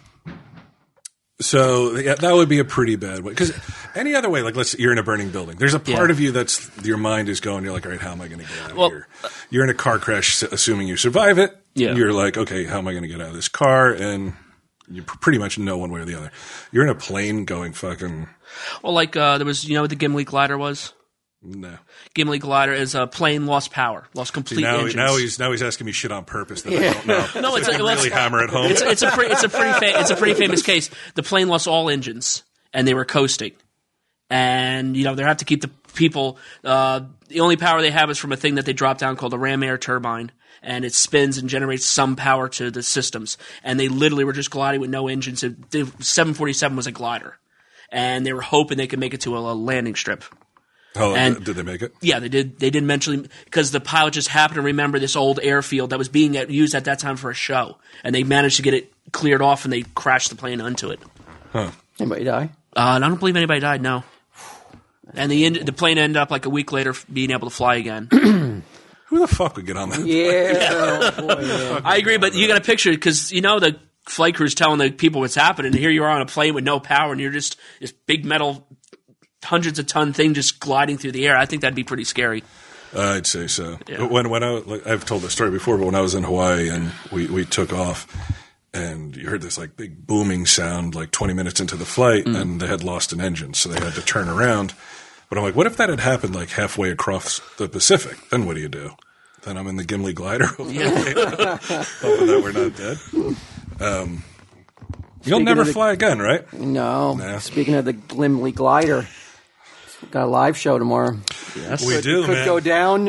So yeah, that would be a pretty bad way. Because any other way, like let's you're in a burning building. There's a part yeah. of you that's your mind is going. You're like, all right, how am I going to get out of well, here? You're in a car crash, assuming you survive it. Yeah. You're like, okay, how am I going to get out of this car? And you pretty much know one way or the other. You're in a plane going fucking. Well, like uh, there was, you know, what the Gimli glider was. No. Gimli glider is a plane lost power, lost complete See, now, engines. now he's now he's asking me shit on purpose that yeah. I don't know. No, it's so a, really well, it's, hammer it home. It's, it's a pre, it's a pretty fa- it's a pretty famous case. The plane lost all engines and they were coasting, and you know they have to keep the people, uh, the only power they have is from a thing that they drop down called a ram air turbine. And it spins and generates some power to the systems. And they literally were just gliding with no engines. The seven forty-seven was a glider. And they were hoping they could make it to a, a landing strip. Oh, and, did they make it? Yeah, they did. They did eventually, because the pilot just happened to remember this old airfield that was being at, used at that time for a show. And they managed to get it cleared off, and they crashed the plane onto it. Huh. Anybody die? Uh, and I don't believe anybody died, no. And the, the plane ended up like a week later being able to fly again. Who the fuck would get on that? Yeah. Oh, boy, yeah. I agree, but you got to picture it because you know the flight crew's telling the people what's happening, and here you are on a plane with no power, and you're just this big metal, hundreds of ton thing just gliding through the air. I think that'd be pretty scary. Uh, I'd say so. Yeah. When when I like, I've told this story before, but when I was in Hawaii and we, we took off, and you heard this like big booming sound like twenty minutes into the flight, mm. and they had lost an engine, so they had to turn around. But I'm like, what if that had happened like halfway across the Pacific? Then what do you do? Then I'm in the Gimli glider. Yeah. Hoping that we're not dead. Um, you'll never the, fly again, right? No. Nah. Speaking of the Gimli glider, got a live show tomorrow. Yes, we could, do. Could man. go down.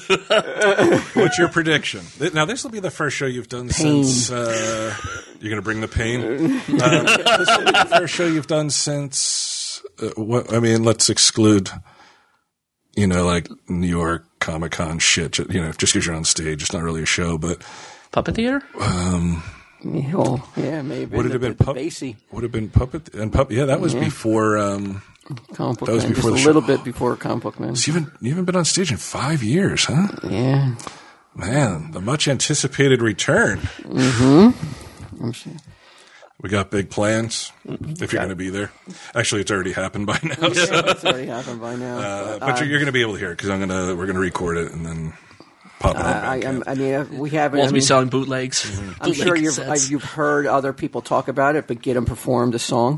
What's your prediction? Now, this will be the first show you've done pain. since. Uh, you're going to bring the pain. Um, this will be the first show you've done since. Uh, what, I mean, let's exclude. You know, like New York Comic Con shit. You know, just because you're on stage, it's not really a show. But Puppet Theater. Um, oh, yeah, maybe. Would it have been the, pup- Basie? Would have been puppet and puppet. Yeah, that was yeah. before. Um, Comic Book that was Man, before just the a little show. bit before Comic Book Man. So you haven't you haven't been on stage in five years, huh? Yeah, man, the much anticipated return. Mm-hmm. I'm sure. We got big plans. If you're going to be there, actually, it's already happened by now. Yeah, So. it's already happened by now. Uh, but but uh, you're, you're going to be able to hear it because I'm gonna we're going to record it and then pop it on. I, I, I mean, uh, we haven't. We'll I be mean, selling bootlegs. Mm-hmm. I'm Bootleg sure you've cassettes. I've, you've heard other people talk about it, but get them performed a song.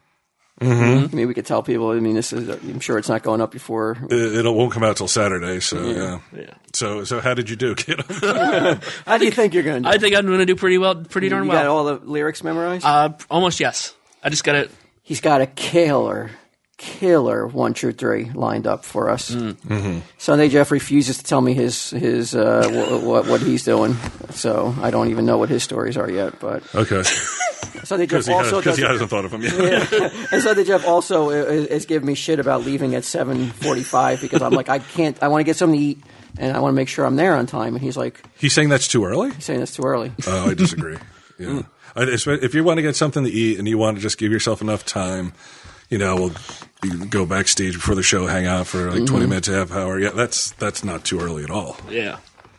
Mm-hmm. Maybe we could tell people. I mean, this is. I'm sure it's not going up before. It, it won't come out till Saturday. So yeah. Yeah. Yeah. So so how did you do, kid? How do you think you're going to do? I think I'm going to do pretty well, pretty darn you well. got all the lyrics memorized? Uh, almost yes. I just got to. He's got a killer, killer one, two, three lined up for us. Mm-hmm. Sunday Jeff refuses to tell me his his uh, what, what what he's doing, so I don't even know what his stories are yet. But Okay. Sunday Jeff Because he, also has, 'cause does. he hasn't thought of him yet. Yeah. And Sunday Jeff also is, is giving me shit about leaving at seven forty-five because I'm like I can't. I want to get something to eat and I want to make sure I'm there on time. And he's like, He's saying that's too early? he's saying that's too early. Oh, I disagree. Yeah. I, if you want to get something to eat and you want to just give yourself enough time, you know, we'll you go backstage before the show, hang out for like twenty minutes, half hour. Yeah, that's that's not too early at all. Yeah.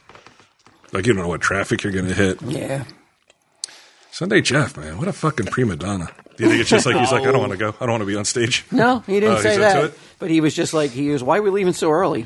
Like, you don't know what traffic you're going to hit. Yeah. Sunday Jeff, man, what a fucking prima donna. Do you think it's just like he's like, I don't want to go. I don't want to be on stage. No, he didn't Oh, say he's into that. it? But he was just like he was. Why are we leaving so early?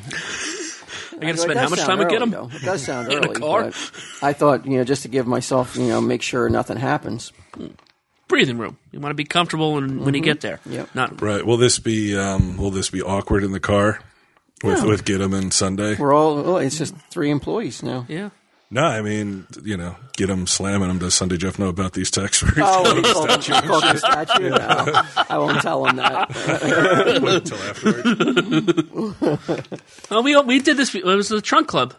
I got to It spend does how much sound time with early, Get 'em? though. It does sound In a early. car? But I thought, you know, just to give myself, you know, make sure nothing happens. Breathing room. You want to be comfortable when, when you get there. Yep. Not Right. Will this be um, will this be awkward in the car with with Gidim and Sunday? We're all. Oh, it's just three employees now. yeah. No, I mean, you know, Gidim slamming him. Does Sunday Jeff know about these texts? Oh, he called him, he called him a statue. No, I won't tell him that. Wait until afterwards. Well, we we did this. It was the Trunk Club.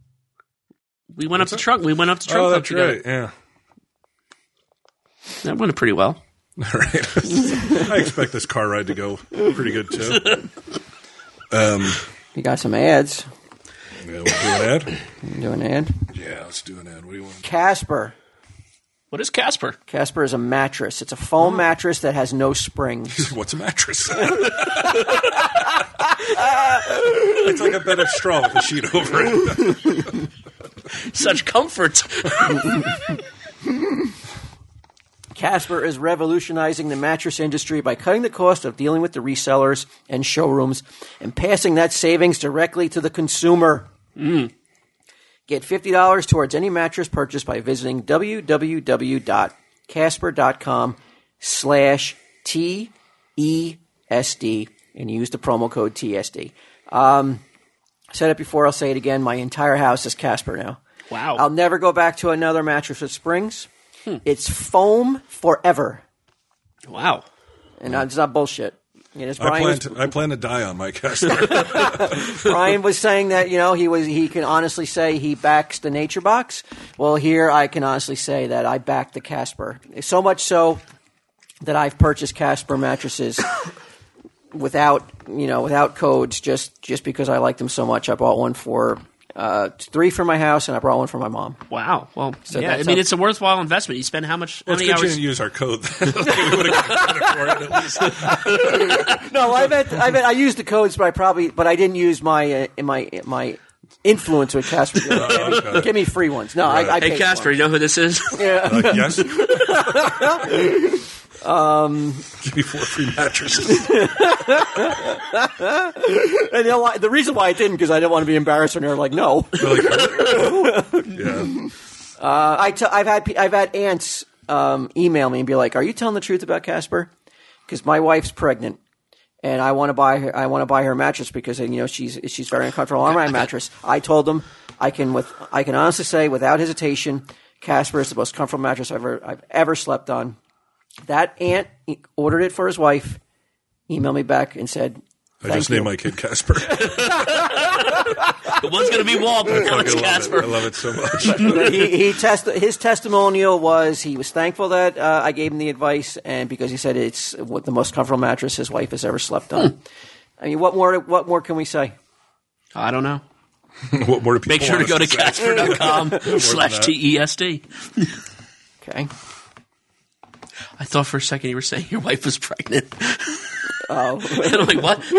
We went up to Trunk. We went up to Trunk Oh, Club that's together. right. Yeah. That went pretty well. All right. I expect this car ride to go pretty good too. Um, You got some ads. yeah, we'll do an ad. You do an ad. Yeah, let's do an ad. What do you want? Casper. What is Casper? Casper is a mattress. It's a foam mattress that has no springs. What's a mattress? It's like a bed of straw with a sheet over it. Such comfort. Casper is revolutionizing the mattress industry by cutting the cost of dealing with the resellers and showrooms and passing that savings directly to the consumer. Mm. Get fifty dollars towards any mattress purchase by visiting www.casper.com slash T E S D and use the promo code T S D. Um, I said it before, I'll say it again. My entire house is Casper now. Wow. I'll never go back to another mattress with springs. Hmm. It's foam forever. Wow. And it's not bullshit. Yes, I Brian plan was- to I plan to die on my Casper. Brian was saying that, you know, he was he can honestly say he backs the Nature Box. Well, here I can honestly say that I back the Casper. So much so that I've purchased Casper mattresses without, you know, without codes, just just because I like them so much. I bought one for uh, three for my house, and I brought one for my mom. Wow. Well, So yeah, I that's mean, a- it's a worthwhile investment. You spend how much? Well, how it's many good you hours? didn't use our code. Then. we would have got credit for it at least. No, I meant I meant I used the codes, but I probably but I didn't use my uh, my my influence with Casper. Give me, okay. give me free ones. No, I, I Hey, paid Casper, for you know who this is? them. Like, yes. um, Give me four free mattresses. And you know why, the reason why I didn't because I didn't want to be embarrassed when they were like, no. Like, yeah. Uh, I t- I've had pe- I've had aunts um, email me and be like, "Are you telling the truth about Casper?" Because my wife's pregnant, and I want to buy her. I want to buy her a mattress because you know she's she's very uncomfortable on my mattress. I told them I can with I can honestly say without hesitation, Casper is the most comfortable mattress I've ever I've ever slept on. That aunt ordered it for his wife. Emailed me back and said, I Thank just you. named my kid Casper. The one's going to be Walt, I but now it's fucking love it. Casper. I love it so much. But he, he test, his testimonial was he was thankful that uh, I gave him the advice, and because he said it's what the most comfortable mattress his wife has ever slept on. I mean, what more? What more can we say? I don't know. What more do people Make sure to want go to us say? casper dot com slash that. T E S D. Okay. I thought for a second you were saying your wife was pregnant. Oh, And I'm like, what?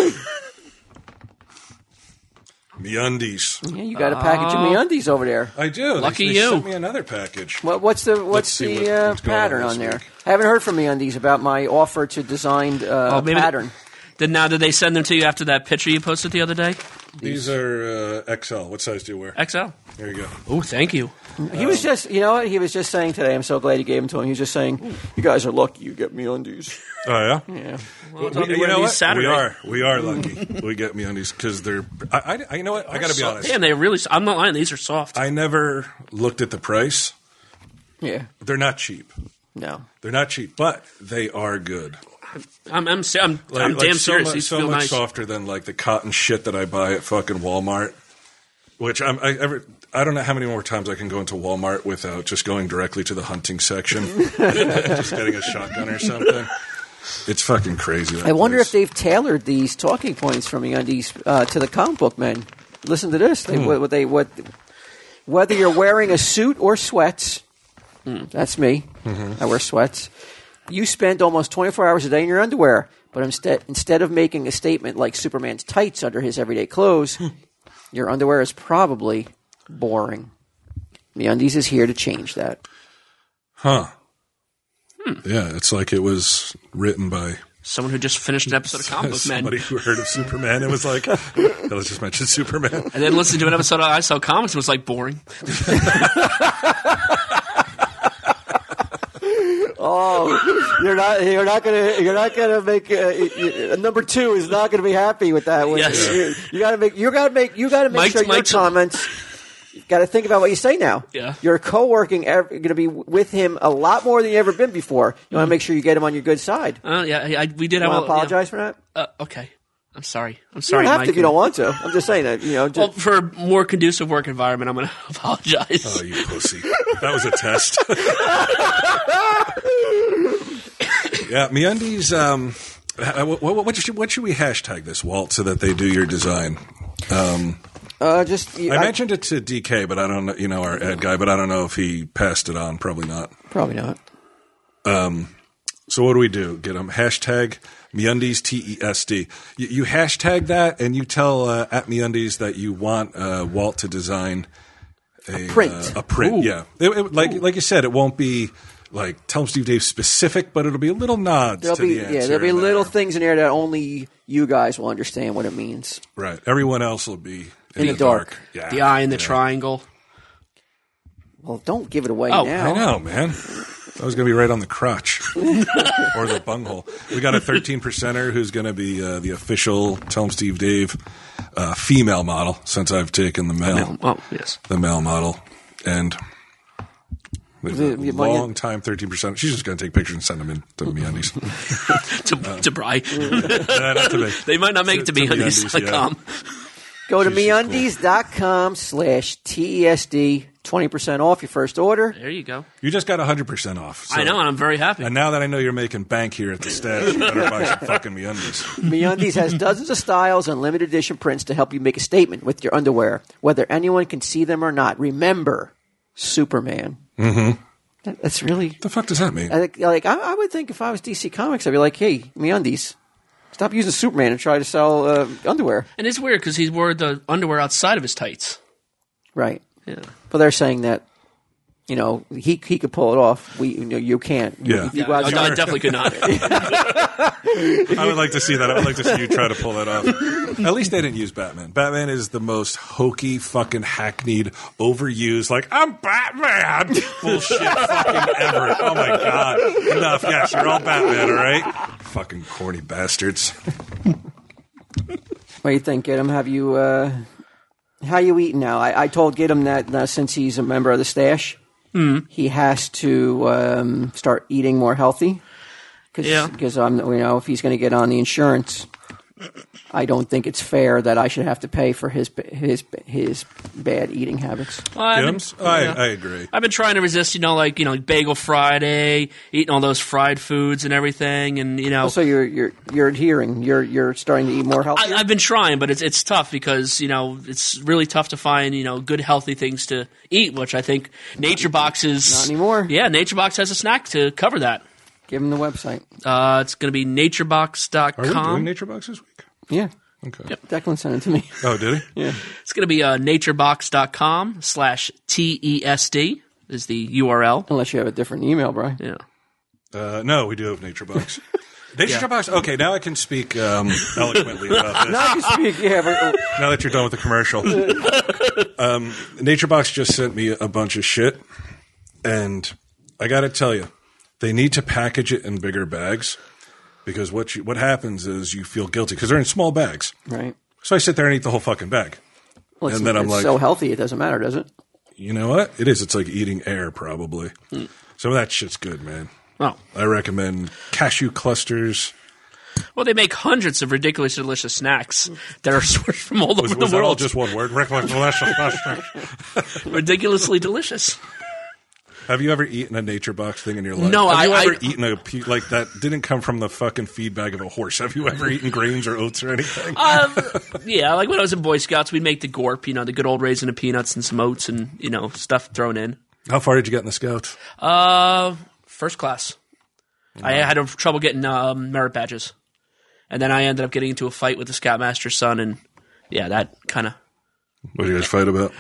MeUndies. yeah, you got a package of MeUndies over there. I do. They- Lucky they, you. sent me another package. What, what's the what's see the what- uh, what's going on pattern this on there? week. I haven't heard from MeUndies about my offer to design uh, Oh, a maybe- pattern. Then now, did they send them to you after that picture you posted the other day? These are uh, X L. What size do you wear? X L. There you go. Oh, thank you. He was just, you know what? He was just saying today. I'm so glad you gave them to him. He was just saying, "You guys are lucky you get MeUndies." Oh yeah. Yeah. Well, We- I'll be you wearing know these what? Saturday. We are. We are lucky. We get MeUndies because they're. I, I. You know what? I got to be honest. Man, they really. I'm not lying. These are soft. I never looked at the price. Yeah. They're not cheap. No. They're not cheap, but they are good. I'm. I'm. I'm, Like, I'm like damn so serious. Much, These so feel much nice. softer than like the cotton shit that I buy at fucking Walmart. Which I'm. I ever. I don't know how many more times I can go into Walmart without just going directly to the hunting section, just getting a shotgun or something. It's fucking crazy. that I wonder place. if they've tailored these talking points from MeUndies uh, to the comic book men. Listen to this. They, Hmm. what, what they what whether you're wearing a suit or sweats. That's me. Mm-hmm. I wear sweats. You spend almost twenty-four hours a day in your underwear, but instead instead of making a statement like Superman's tights under his everyday clothes, your underwear is probably boring. MeUndies is here to change that. Huh? Yeah, it's like it was written by Someone who just finished an episode of Comic Book Men, somebody who heard of Superman and was like, "Let's just mention Superman." and then listened to an episode of I Sell Comics and was like boring. Oh, you're not you're not gonna you're not gonna make uh, you, uh, number two is not gonna be happy with that one. Yes. You, you gotta make you gotta make you gotta make Mike- sure your Mike's- comments. You got to think about what you say now. Yeah. You're co-working, going to be with him a lot more than you ever been before. You want to make sure you get him on your good side. Uh, yeah, I, we did You have want a to apologize for that? Yeah. Uh, okay, I'm sorry. I'm You sorry. don't have Mike. to if you don't want to. I'm just saying that. You know, Well, just, for a more conducive work environment, I'm going to apologize. Oh, you pussy! That was a test. Yeah, MeUndies. Um, what, what, what, should, what should we hashtag this, Walt, so that they do your design? Um, uh, just you, I, I- mentioned it to D K, but I don't know. You know, our ad guy, but I don't know if he passed it on. Probably not. probably not. So what do we do? Get them hashtag MeUndies T E S D. You, you hashtag that, and you tell uh, at MeUndies that you want uh, Walt to design a, print. Uh, a print, Ooh. yeah. It, it, like like you said, it won't be like Tell 'em Steve Dave specific, but it'll be a little nods There'll to be the answer. yeah, there'll be and little there. things in there that only you guys will understand what it means. Right. Everyone else will be in, In the dark. Yeah. The eye in the Yeah. triangle. Well, don't give it away Oh, now. I know, man. That was going to be right on the crotch or the bunghole. We got a thirteen percenter who's going to be uh, the official Tell 'em Steve Dave uh, female model since I've taken the male, Oh, yes. the male model. And The, the long time, thirteen percent. She's just going to take pictures and send them in to MeUndies. to, uh, to Bri. uh, not to me. They might not make to, it to, to MeUndies dot com. Yeah. Go to MeUndies dot com slash T E S D. twenty percent off your first order. There you go. You just got one hundred percent off. So. I know, and I'm very happy. And now that I know you're making bank here at the stash, you better buy some fucking MeUndies. MeUndies has dozens of styles and limited edition prints to help you make a statement with your underwear, whether anyone can see them or not. Remember, Superman. Mm-hmm. That, that's really... The fuck does that mean? I, like, I, I would think if I was D C Comics, I'd be like, hey, MeUndies, stop using Superman and try to sell uh, underwear. And it's weird because he's wore the underwear outside of his tights. Right. Yeah. But they're saying that, you know, he he could pull it off. We, you know, you can't. You, Yeah. if you Yeah, go I, outside- I definitely could not. I would like to see that. I would like to see you try to pull that off. At least they didn't use Batman. Batman is the most hokey, fucking hackneyed, overused, like, I'm Batman! Bullshit fucking ever. Oh my God. Enough. Yes, you're all Batman, all right? Fucking corny bastards. What do you think, Gidim? Have you, uh, how you eating now? I, I told Gidim that uh, since he's a member of the stash, Mm. he has to um, start eating more healthy. Cause, Yeah. Because I'm, you know, if he's going to get on the insurance, I don't think it's fair that I should have to pay for his his his bad eating habits. Well, I've been- Jim's? I, yeah. I agree. I've been trying to resist, you know, like you know, like Bagel Friday, eating all those fried foods and everything, and you know. So you're you're you're adhering. You're you're starting to eat more healthy. I, I've been trying, but it's it's tough because you know it's really tough to find you know good healthy things to eat, which I think Nature Box is not anymore. Yeah, Nature Box has a snack to cover that. Give him the website. Uh, it's going to be nature box dot com. Are we doing Nature Box this week? Yeah. Okay. Yep. Declan sent it to me. Oh, did he? Yeah. It's going to be uh, nature box dot com slash T E S D is the U R L. Unless you have a different email, Brian. Yeah. Uh, no, we do have Nature Box. Nature yeah. Box? Okay, now I can speak um, eloquently about this. Now I can speak. Yeah, but, Now that you're done with the commercial. um, Nature Box just sent me a bunch of shit, and I got to tell you, they need to package it in bigger bags because what you, what happens is you feel guilty because they're in small bags. right. So I sit there and eat the whole fucking bag. Well, it's, And then I'm it's like- so healthy, it doesn't matter, does it? You know what? It is. It's like eating air, probably. Hmm. Some of that shit's good, man. Oh. I recommend cashew clusters. Well, they make hundreds of ridiculously delicious snacks that are sourced from all over Was, the was that all world. just one word? Ridiculously Ridiculously delicious. Have you ever eaten a Nature Box thing in your life? No, Have I- you ever I- eaten a pe- like that? Didn't come from the fucking feed bag of a horse. Have you ever eaten grains or oats or anything? Um, yeah, like when I was in Boy Scouts, we'd make the gorp, you know, the good old raisin of peanuts and some oats and, you know, stuff thrown in. How far did you get in the Scouts? Uh, first class. I had a, trouble getting um, merit badges. And then I ended up getting into a fight with the Scoutmaster's son, and yeah, that kind of... What did you guys fight about?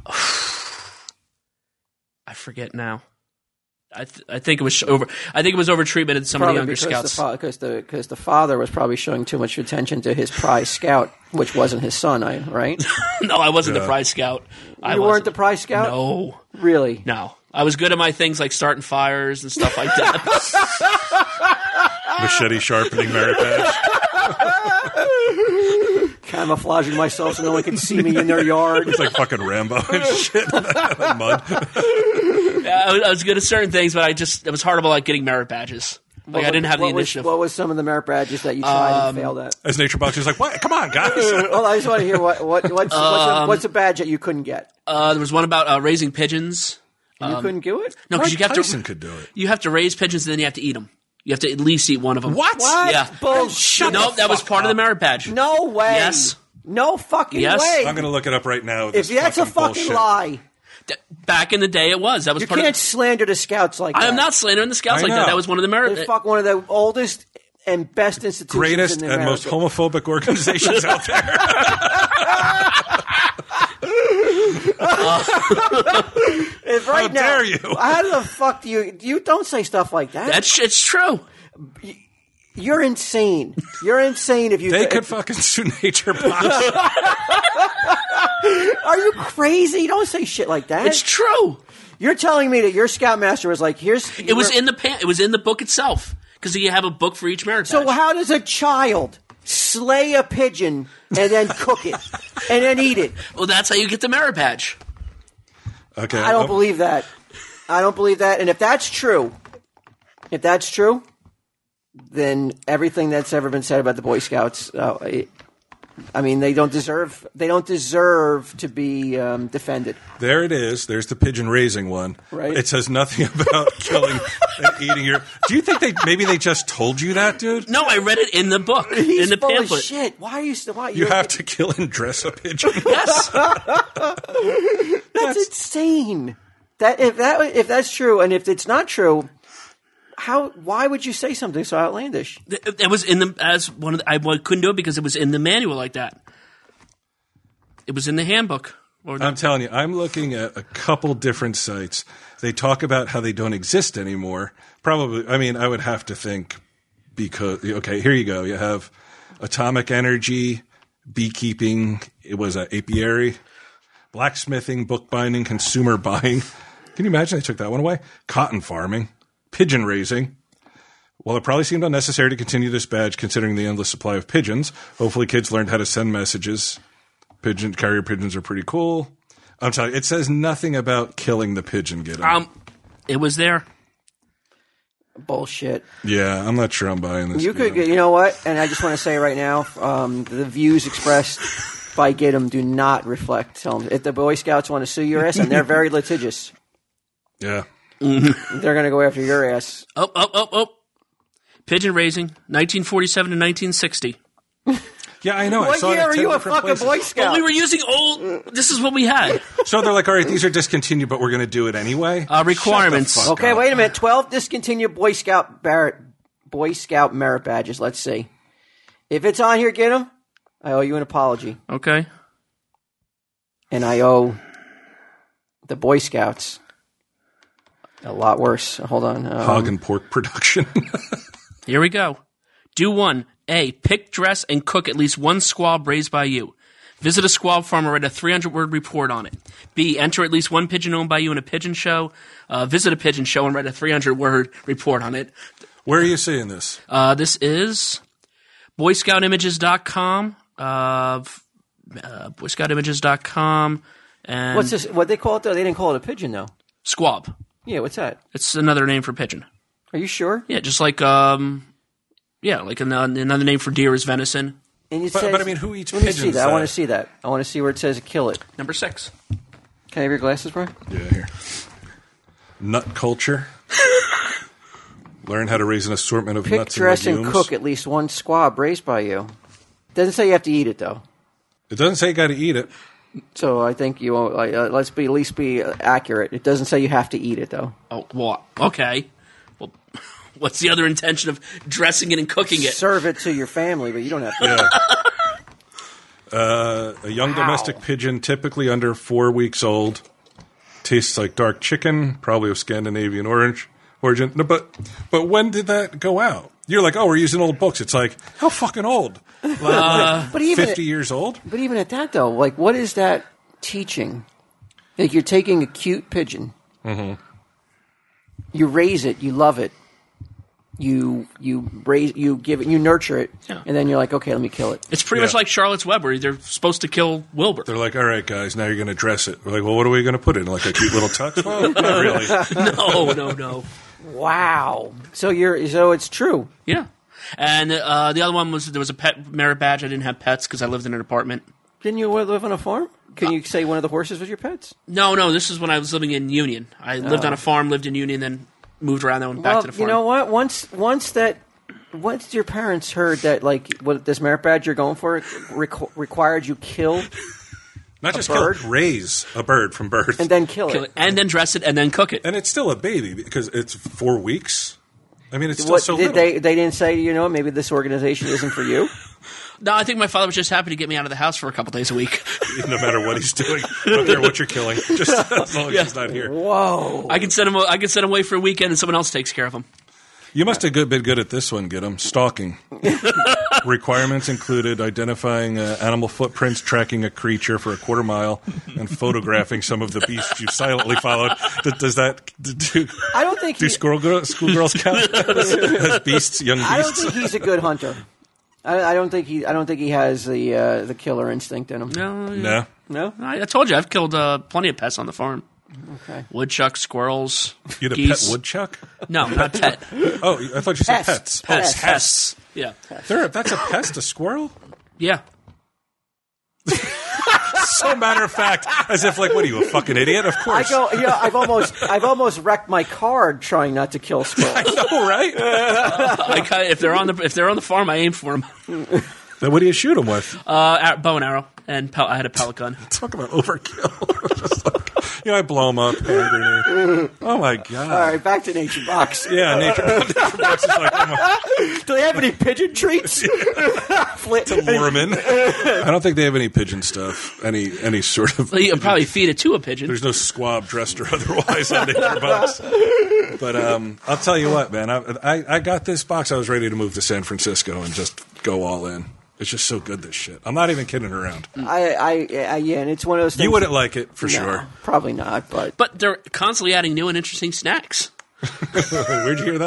I forget now. I th- I think it was over. I think it was over treatment in some of the younger because scouts. The because the because the father was probably showing too much attention to his prize scout, which wasn't his son. I right? No, I wasn't Yeah. the prize scout. I You weren't wasn't. the prize scout. No, Really? no. I was good at my things like starting fires and stuff like that. Machete sharpening merit badge. Camouflaging myself so no one can see me in their yard. It's like fucking Rambo and shit. Mud. Yeah, I, was, I was good at certain things, but I just it was horrible at getting merit badges. Like I didn't have the what was, initiative. what was some of the merit badges that you tried and failed at? As Nature Box is like, what? Come on, guys. Well, I just want to hear what, what what's, what's, a, what's a badge that you couldn't get? uh, there was one about uh, raising pigeons. You couldn't do it? No, because you have Tyson to could do it. you have to raise pigeons and then you have to eat them. You have to at least eat one of them. What? What? Yeah. Bullshit. No, that was part of the merit badge. No way. Yes. No fucking Yes. way. I'm going to look it up right now. if This that's a fucking bullshit. lie, Th- Back in the day, it was. That was you part can't of. slander the scouts like that. I am not slandering the scouts I like that. know. That was one of the merit. They fuck one of the oldest and best institutions Greatest in and America. most homophobic organizations out there. If right How now, dare you. How the fuck do you? You don't say stuff like that. That's it's true. You're insane. You're insane. If you They if- could fucking sue Nature Box. Are you crazy? Don't say shit like that. It's true. You're telling me that your scoutmaster was like, "Here's." It was in the pan- It was in the book itself because you have a book for each merit So badge. how does a child slay a pigeon and then cook it and then eat it? Well, that's how you get the merit badge. Okay. I don't oh, believe that. I don't believe that. And if that's true, if that's true, then everything that's ever been said about the Boy Scouts, uh, it, I mean, they don't deserve. They don't deserve to be um, defended. There it is. There's the pigeon raising one. Right. It says nothing about killing and eating your. Do you think they maybe they just told you that, dude? No, I read it in the book, He's in the full pamphlet. of shit. Why are you still? Why You have to kill and dress a pigeon. Yes. That's insane. That if that if that's true, and if it's not true, how? Why would you say something so outlandish? It, it was in the as one of the, I couldn't do it because it was in the manual like that. It was in the handbook. Or I'm telling you, I'm looking at a couple different sites. They talk about how they don't exist anymore. Probably, I mean, I would have to think because, okay, here you go. You have atomic energy, beekeeping, it was an apiary, blacksmithing, bookbinding, consumer buying. Can you imagine they took that one away? Cotton farming, pigeon raising. Well, it probably seemed unnecessary to continue this badge considering the endless supply of pigeons. Hopefully kids learned how to send messages. Pigeon carrier pigeons are pretty cool. I'm telling you, it says nothing about killing the pigeon. Get 'em. Um, it was there. Bullshit. Yeah, I'm not sure I'm buying this. You could, get, you know what? And I just want to say right now, um, the views expressed by Get 'em do not reflect. Tell 'em. If the Boy Scouts want to sue your ass, and they're very litigious, Yeah. they're going to go after your ass. Oh, oh, oh, oh. Pigeon raising, nineteen forty-seven to nineteen sixty. Yeah, I know. I What saw it year at are ten you a different fucking places. Boy But Scout? we were using old. This is what we had. So they're like, all right, these are discontinued, but we're going to do it anyway? Uh, requirements. Shut the fuck Okay, up. wait a minute. Twelve discontinued Boy Scout Barrett, Boy Scout merit badges. Let's see. If it's on here, Get 'em. I owe you an apology, Okay. and I owe the Boy Scouts a lot worse. Hold on. Um, Hog and pork production. Here we go. Do one. A. Pick, dress, and cook at least one squab raised by you. Visit a squab farm or write a three hundred word report on it. B. Enter at least one pigeon owned by you in a pigeon show. Uh, visit a pigeon show and write a three hundred word report on it. Where are you seeing this? Uh, this is boy scout images dot com. Uh, uh, boy scout images dot com. And What's this? What they call it though? They didn't call it a pigeon though. Squab. Yeah, what's that? It's another name for pigeon. Are you sure? Yeah, just like um, yeah, like an, another name for deer is venison. And it But, says, but I mean, who eats let me pigeons? see that. I uh, want to see that. I want to see where it says kill it. Number six. Can I have your glasses, Brian? Yeah, here. Nut culture. Learn how to raise an assortment of Pick, nuts dress, and and legumes. cook at least one squab raised by you. Doesn't say you have to eat it though. It doesn't say you got to eat it. So I think you uh, let's be at least be accurate. It doesn't say you have to eat it though. Oh, what? Okay. Well, what's the other intention of dressing it and cooking it? Serve it to your family, but you don't have to. Yeah. uh, a young Wow. domestic pigeon, typically under four weeks old, tastes like dark chicken, probably of Scandinavian orange origin. No, but but when did that go out? You're like, oh, we're using old books. It's like, how fucking old? Like, like But even fifty years old? but even at that though, like what is that teaching? Like you're taking a cute pigeon, Mm-hmm. you raise it, you love it, you you raise, you give it, you nurture it, Yeah. and then you're like, okay, let me kill it. It's pretty Yeah. much like Charlotte's Web, where they're supposed to kill Wilbur. They're like, all right, guys, now you're going to dress it. We're like, well, what are we going to put in? Like a cute little tux? Well, not really. No, no, no. Wow. So you're so it's true. Yeah. And uh, the other one was there was a pet merit badge. I didn't have pets because I lived in an apartment. Didn't you live on a farm? Can you say one of the horses was your pets? No, no, this is when I was living in Union. I lived on a farm, lived in Union, then moved around, then went back Well, to the farm. you know what? Once once that once your parents heard that like what this merit badge you're going for requ- required you kill Not just bird? kill, raise a bird from birth. and then kill, Kill it. it, and then dress it, and then cook it. And it's still a baby because it's four weeks. I mean, it's still What so did little. they? They didn't say, you know, maybe this organization isn't for you. No, I think my father was just happy to get me out of the house for a couple days a week. No matter what he's doing. I don't care what you're killing. Just as long as he's not here. Whoa! I can send him. I can send him away for a weekend, and someone else takes care of him. You must have good, been good at this one, get him. Stalking. Requirements included identifying uh, animal footprints, tracking a creature for a quarter mile, and photographing some of the beasts you silently followed. Does, does that do, I don't think do he, school girl, schoolgirls count as, as beasts, young I don't beasts? think he's a good hunter. I, I don't think he. I don't think he has the uh, the killer instinct in him. No, No. No. I, I told you I've killed uh, plenty of pets on the farm. Okay. woodchuck, squirrels, You had a geese. pet woodchuck? No, not pet. Oh, I thought you said Pests. pets. Pests. Pests. Pests. Yeah. There, that's a pest, a squirrel? Yeah. So matter of fact, as if like, what are you, a fucking idiot? Of I course. go. You know, I've almost, I've almost wrecked my car trying not to kill squirrels. I know, right? I kinda, if they're on the if they're on the farm, I aim for them. Then what do you shoot them with? Uh, ar- bow and arrow, and pel- I had a pellet gun. Talk about overkill. Just like, you know, I blow them up, hand grenade. Oh my god! All right, back to Nature Box. Yeah, nature, nature box is like, oh my, Do they have any pigeon treats? Flit- to lure 'em in. I don't think they have any pigeon stuff. Any any sort of. Well, you can probably feed it to a pigeon. There's no squab dressed or otherwise on nature box. But um, I'll tell you what, man. I, I I got this box. I was ready to move to San Francisco and just go all in. It's just so good, this shit. I'm not even kidding around. I, I, I, yeah, and it's one of those things. You wouldn't like it, for No, sure. Probably not, but. But they're constantly adding new and interesting snacks. Where'd you hear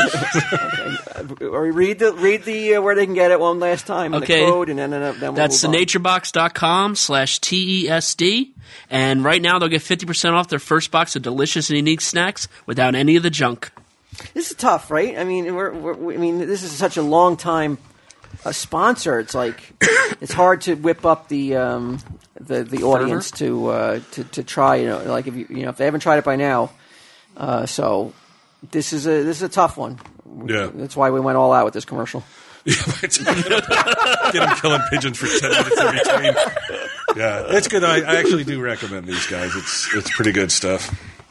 that? Or read the read the uh, where they can get it one last time. and Okay. The code, and then, then, then we'll That's move on. naturebox.com slash T E S D. And right now they'll get fifty percent off their first box of delicious and unique snacks without any of the junk. This is tough, right? I mean, we're, we're, I mean, this is such a long time uh, sponsor. It's like it's hard to whip up the um, the the audience to uh, to to try. You know, like if you you know if they haven't tried it by now, uh, so this is a this is a tough one. Yeah. That's why we went all out with this commercial. Get them killing pigeons for ten minutes every time. Yeah, it's good. I, I actually do recommend these guys. It's it's pretty good stuff.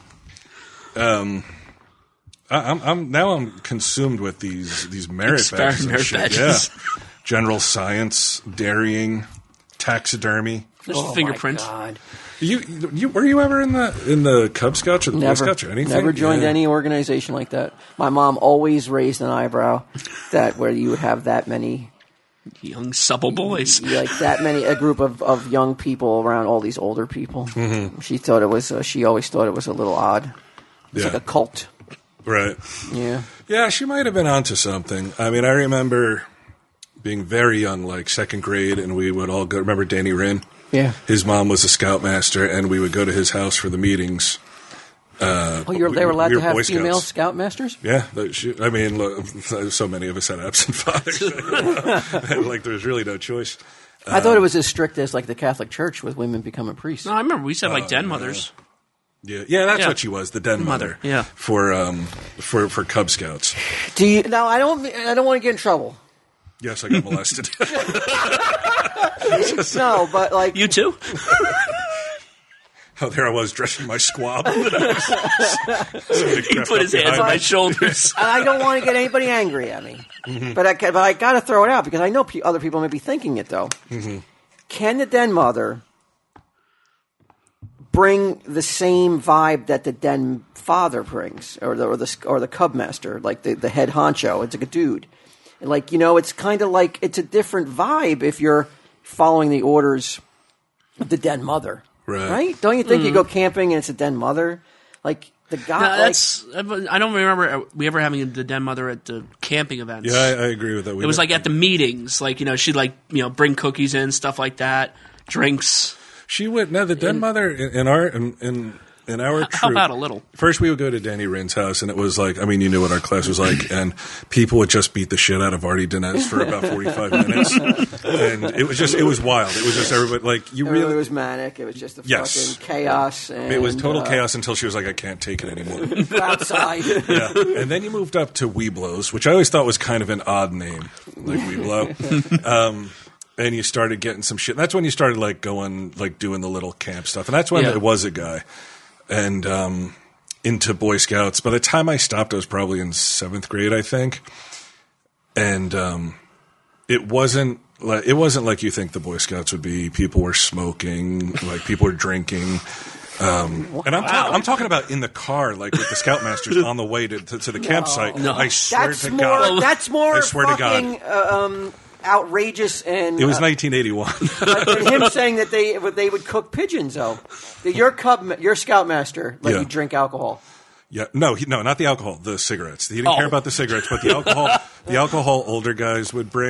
Um, I, I'm I'm now I'm consumed with these these merit Expired badges. and merit shit. badges. Yeah, general science, dairying, taxidermy. There's Oh, fingerprints. My God. You, you were you ever in the in the Cub Scouts or the Never, Boy Scouts or anything? never joined Yeah. any organization like that. My mom always raised an eyebrow that where you would have that many, Young supple boys. like that many, a group of, of young people around all these older people. Mm-hmm. She thought it was, uh, she always thought it was a little odd. It's Yeah. like a cult. Right. Yeah. Yeah, she might have been onto something. I mean, I remember being very young, like second grade, and we would all go. Remember Danny Wren? Yeah. His mom was a scoutmaster, and we would go to his house for the meetings. Uh, Oh, you're, they were allowed we to have Boy female Scouts. scoutmasters? Yeah, that she, I mean, look, so many of us had absent fathers. Like, there was really no choice. I thought it was as strict as like the Catholic Church with women becoming priests. No, I remember we used to have like den mothers. Yeah, yeah, that's Yeah. what she was, the den mother. Mother, yeah. for um, for for Cub Scouts. Do you, now, I don't, I don't want to get in trouble. Yes, I got molested. No, but like, You too? Oh, there I was dressing my squab. He put his hands on my shoulders. and I don't want to get anybody angry at me, Mm-hmm. but I, ca- but I got to throw it out because I know pe- other people may be thinking it though. Mm-hmm. Can the den mother bring the same vibe that the den father brings, or the or the or the cub master, like the, the head honcho? It's like a dude. Like, you know, it's kind of like it's a different vibe if you're following the orders of the den mother, Right. Don't you think you go camping and it's a den mother? Like the guy. No, like, that's. I don't remember we ever having the den mother at the camping events. Yeah, I, I agree with that. We It was did- like at the meetings, like, you know, she'd like, you know, bring cookies in, stuff like that, drinks. she went. No, the den mother in, in our in, in in our How troop. about a little? First, we would go to Danny Wren's house, and it was like, I mean, you knew what our class was like, and people would just beat the shit out of Artie Dinez for about forty-five minutes, and it was just, it was wild. It was just everybody, like, you it really really, was manic. It was just a Yes. fucking chaos. And, it was total uh, chaos until she was like, I can't take it anymore. outside. Yeah. And then you moved up to Weeblos, which I always thought was kind of an odd name, like Weeblo. Um, and you started getting some shit. That's when you started like going, like doing the little camp stuff. And that's when Yeah. it was a guy. And um, into Boy Scouts. By the time I stopped, I was probably in seventh grade, I think. And um, it wasn't like it wasn't like you think the Boy Scouts would be. People were smoking, like people were drinking. Um, and I'm, talk- I'm talking about in the car, like with the Scoutmasters on the way to, to, to the campsite. No. I swear That's to more. God. That's more I swear to God. fucking uh, um, outrageous. And It was uh, nineteen eighty-one. and him saying that they they would cook pigeons. Though that your cub, your scoutmaster, let Yeah. you drink alcohol. Yeah, no, he, no, not the alcohol, the cigarettes. He didn't Oh. care about the cigarettes, but the alcohol, the alcohol older guys would bring,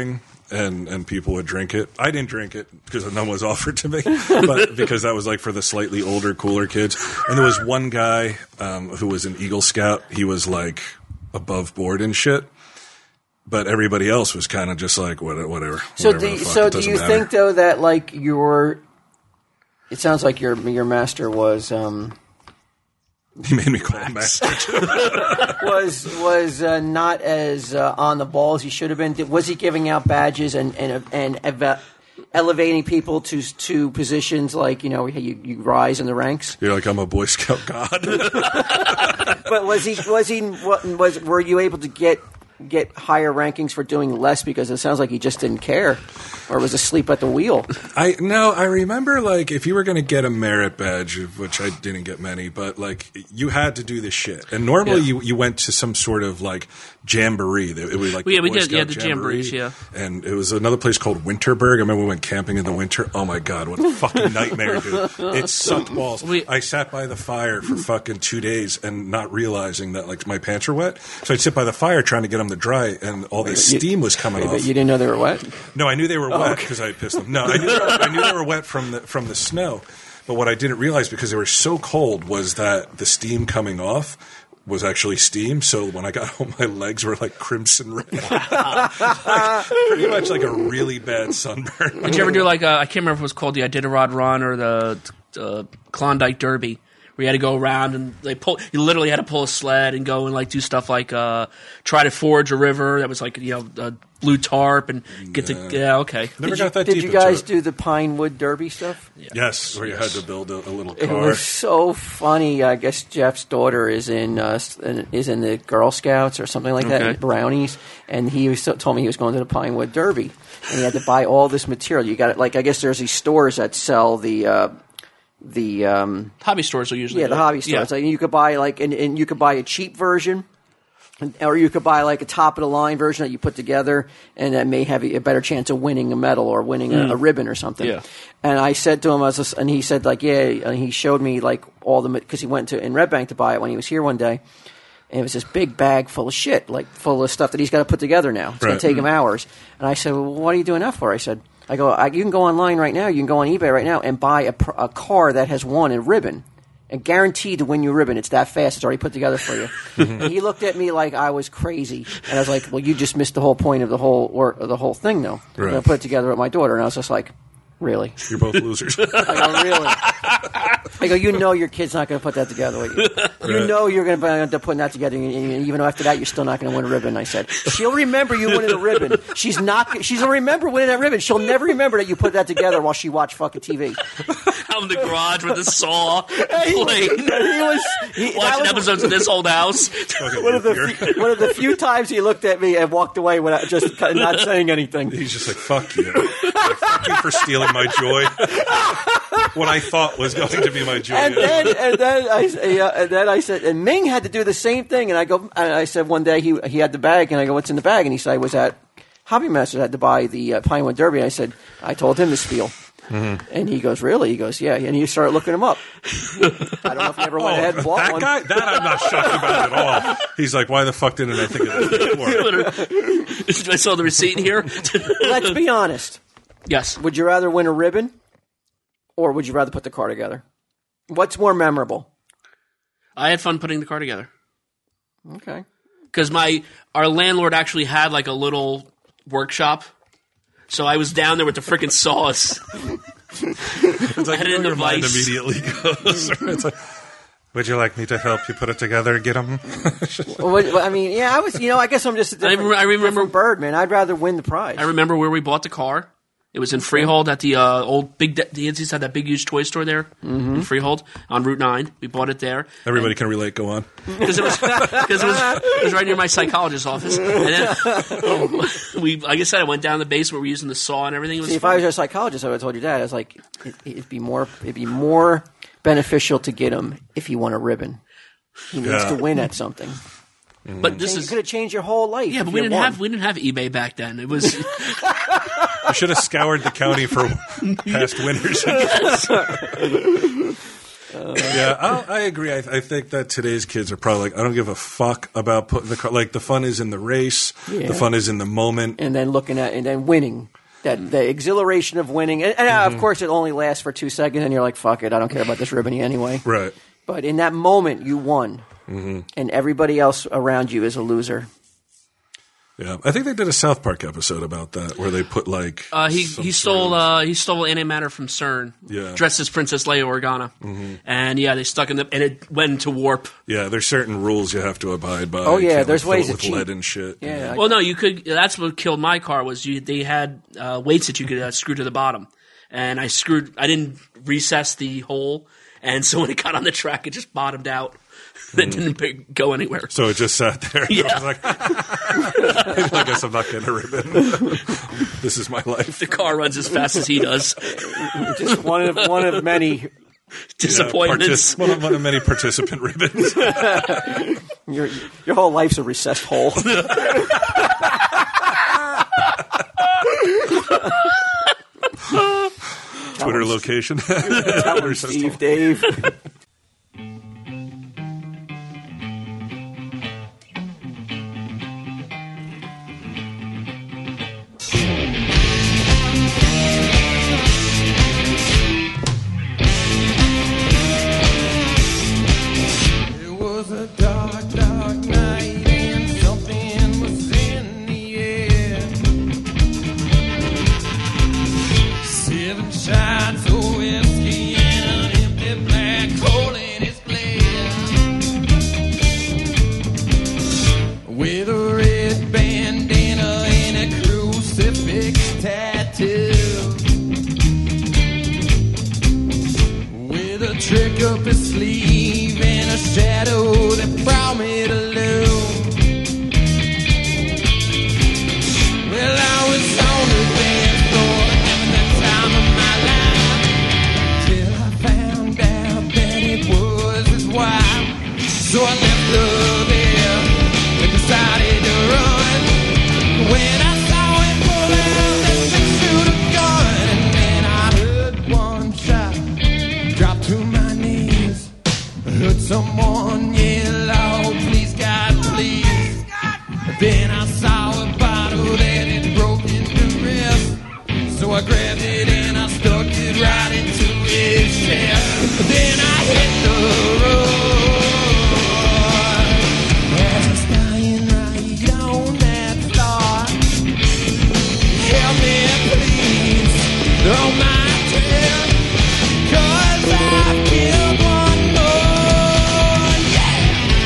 and, and people would drink it. I didn't drink it because none was offered to me, but because that was like for the slightly older, cooler kids. And there was one guy um, who was an Eagle Scout. He was like above board and shit. But everybody else was kind of just like whatever. whatever so whatever do, the fuck, so it do doesn't you matter. think though that like your it sounds like your your master was um, He made me call him master too. was was uh, not as uh, on the ball as he should have been? Did- Was he giving out badges and and and eva- elevating people to to positions like you know you, you rise in the ranks? You're like, I'm a Boy Scout god. But was he was he what, was were you able to get get higher rankings for doing less because it sounds like he just didn't care or was asleep at the wheel? I no, I remember like if you were going to get a merit badge, which I didn't get many, but like you had to do this shit. And normally Yeah. you you went to some sort of like jamboree. It was like Well, yeah, the we Boy did- Scout yeah, the jamboree. jamborees, yeah. And it was another place called Winterberg. I remember we went camping in the winter. Oh my god, what a fucking nightmare, dude! It sucked balls. We- I sat by the fire for fucking two days and not realizing that like my pants were wet. So I'd sit by the fire trying to get them to dry, and all the steam was coming But off. you didn't know they were wet? No, I knew they were wet because I pissed them. No, I knew, I knew they were wet from the from the snow. But what I didn't realize because they were so cold was that the steam coming off was actually steam. So when I got home, my legs were like crimson red, like, pretty much like a really bad sunburn. Did you ever do like a, I can't remember if it was called the Iditarod Run or the uh, Klondike Derby, where you had to go around and they pull. You literally had to pull a sled and go and like do stuff like uh, try to forge a river that was like you know a blue tarp and get to yeah okay. Never Did got you, that did deep you into guys it. do the Pinewood Derby stuff? Yes, where you had to build a, a little It car. was so funny. I guess Jeff's daughter is in uh, is in the Girl Scouts or something like that, Okay. Brownies, and he was, told me he was going to the Pinewood Derby, and he had to buy all this material. You got it, like I guess there's these stores that sell the uh, the um, Hobby stores will usually yeah the do it. hobby stores. Like you could buy like and, and you could buy a cheap version. Or you could buy like a top of the line version that you put together, and that may have a better chance of winning a medal or winning a, a ribbon or something. Yeah. And I said to him, I was just, and he said like, yeah, and he showed me like all the because he went to in Red Bank to buy it when he was here one day, and it was this big bag full of shit, like full of stuff that he's got to put together now. It's going Right. to take him hours. And I said, well, what are you doing that for? I said, I go, I, you can go online right now, you can go on eBay right now and buy a, pr- a car that has won a ribbon. And guaranteed to win you a ribbon. It's that fast. It's already put together for you. And he looked at me like I was crazy, and I was like, "Well, you just missed the whole point of the whole or of the whole thing, though." I'm Right. going to put it together with my daughter, and I was just like, "Really?" You're both losers. I go, "Really?" I go, "You know, your kid's not going to put that together with you. You Right. know, you're going to end up putting that together, and and even after that, you're still not going to win a ribbon." I said, "She'll remember you winning a ribbon. She's not. She's going to remember winning that ribbon. She'll never remember that you put that together while she watched fucking T V." I'm in the garage with the saw, he, playing, he was he, that watching was- episodes of This Old House. Fucking One of, the you're- few, one of the few times he looked at me and walked away without just not saying anything. He's just like, fuck you. Like, fuck you for stealing my joy. What I thought was going to be my joy. And then, and then I, uh, and then I said, and Ming had to do the same thing. And I go, and I said one day he he had the bag, and I go, what's in the bag? And he said, I was at Hobby Masters, I had to buy the uh, Pinewood Derby. And I said, I told him the spiel. Mm-hmm. And he goes, really? He goes, yeah. And he started looking him up. I don't know if he ever went ahead and bought that one. guy? That I'm not shocked about at all. He's like, why the fuck didn't I think of this before? I saw the receipt here. Let's be honest. Yes. Would you rather win a ribbon, or would you rather put the car together? What's more memorable? I had fun putting the car together. Okay. Because my our landlord actually had like a little workshop, so I was down there with the freaking saws. It's like, I had it you in know, the your mind vice. immediately goes. It's like, would you like me to help you put it together and get them? Well, what- I mean, yeah, I was. You know, I guess I'm just a different, I rem- I remember- different bird, man. I'd rather win the prize. I remember where we bought the car. It was in Freehold at the uh, old big. De- the Yankees had that big huge toy store there Mm-hmm. in Freehold on Route Nine. We bought it there Everybody can relate. Go on. because it was because it was it was right near my psychologist's office. And then we, like I said, I went down the basement. We were using the saw and everything. It was See, if fun. I was a psychologist, I would have told your dad. I was like, it, it'd be more, it'd be more beneficial to get him if he won a ribbon. He needs Yeah. to win at something. but this You is could have changed your whole life. yeah, if but we you didn't won. have we didn't have eBay back then. It was I should have scoured the county for past winners. Yeah, I'll, I agree. I, I think that today's kids are probably like, I don't give a fuck about putting the car. Like, the fun is in the race. Yeah. The fun is in the moment. And then looking at and then winning. That the exhilaration of winning. And, and uh, Mm-hmm. of course, it only lasts for two seconds, and you're like, fuck it, I don't care about this ribbon anyway. Right. But in that moment, you won. Mm-hmm. And everybody else around you is a loser. Yeah. I think they did a South Park episode about that where they put, like. Uh, he some he sort stole of- uh, he stole antimatter from CERN. Yeah. Dressed as Princess Leia Organa, Mm-hmm. and yeah, they stuck in the and it went into warp. Yeah, there's certain rules you have to abide by. Oh, You yeah, can't, there's like, fill ways it to with cheat. lead and shit. Yeah. Well, no, you could. That's what killed my car. Was you? They had uh, weights that you could uh, screw to the bottom, and I screwed. I didn't recess the hole, and so when it got on the track, it just bottomed out. It didn't pick- go anywhere. So it just sat there. Yeah. I was like, I guess I'm not getting a ribbon. This is my life. The car runs as fast as he does. Just one of one of many. Disappointments. Yeah, partic- one, of, one of many participant ribbons. Your your whole life's a recessed hole. Twitter location. Tell him, Steve, Dave. It was a dark, dark night and something was in the air. Seven shots of whiskey and an empty black hole in his glare. With a red bandana and a crucifix tattoo. With a trick up his sleeve and a shadow that brought me to loom. Well, I was on the dance floor having the time of my life till I found out that it was his wife. So I left her there and decided to run. When I saw him pull out that six-shooter gun, and then I heard one shot drop to my knees. I heard someone yell, "Oh, please God, please." Then I saw a bottle that had broken the wrist. So I grabbed it and I stuck it right into his chest. Then I hit the road. As I was dying right on that floor. Help me, please, on my trail. 'Cause I've killed one more, yeah.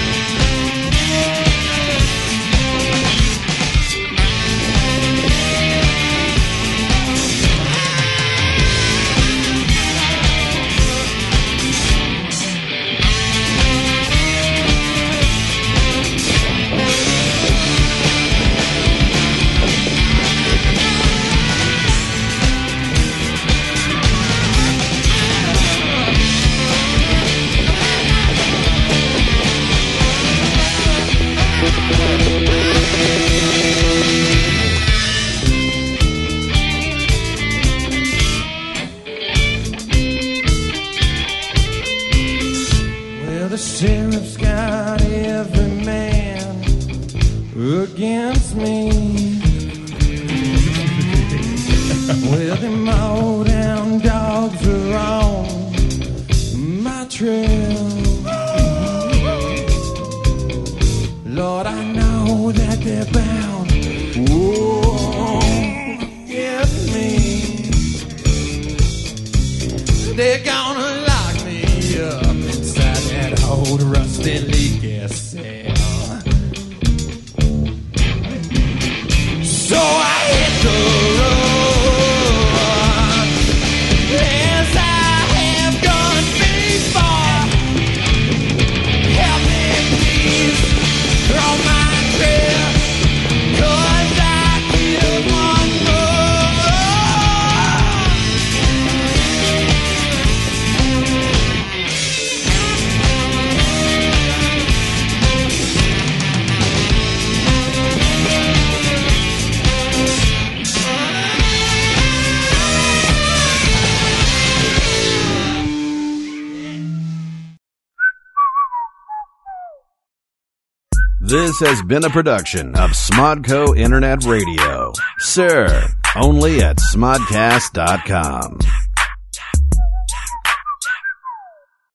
Well, the sheriff's got every man against me. Well, them all down dogs are on my trail. Lord, I know that they're bound. Whoa, get me. They're gonna lock me up inside that old rusty leaky cell. So I hit the road as I have gone before. Help me, please, on my trail, 'cause I killed one more. This has been a production of Smodco Internet Radio. Sir, only at smodcast dot com.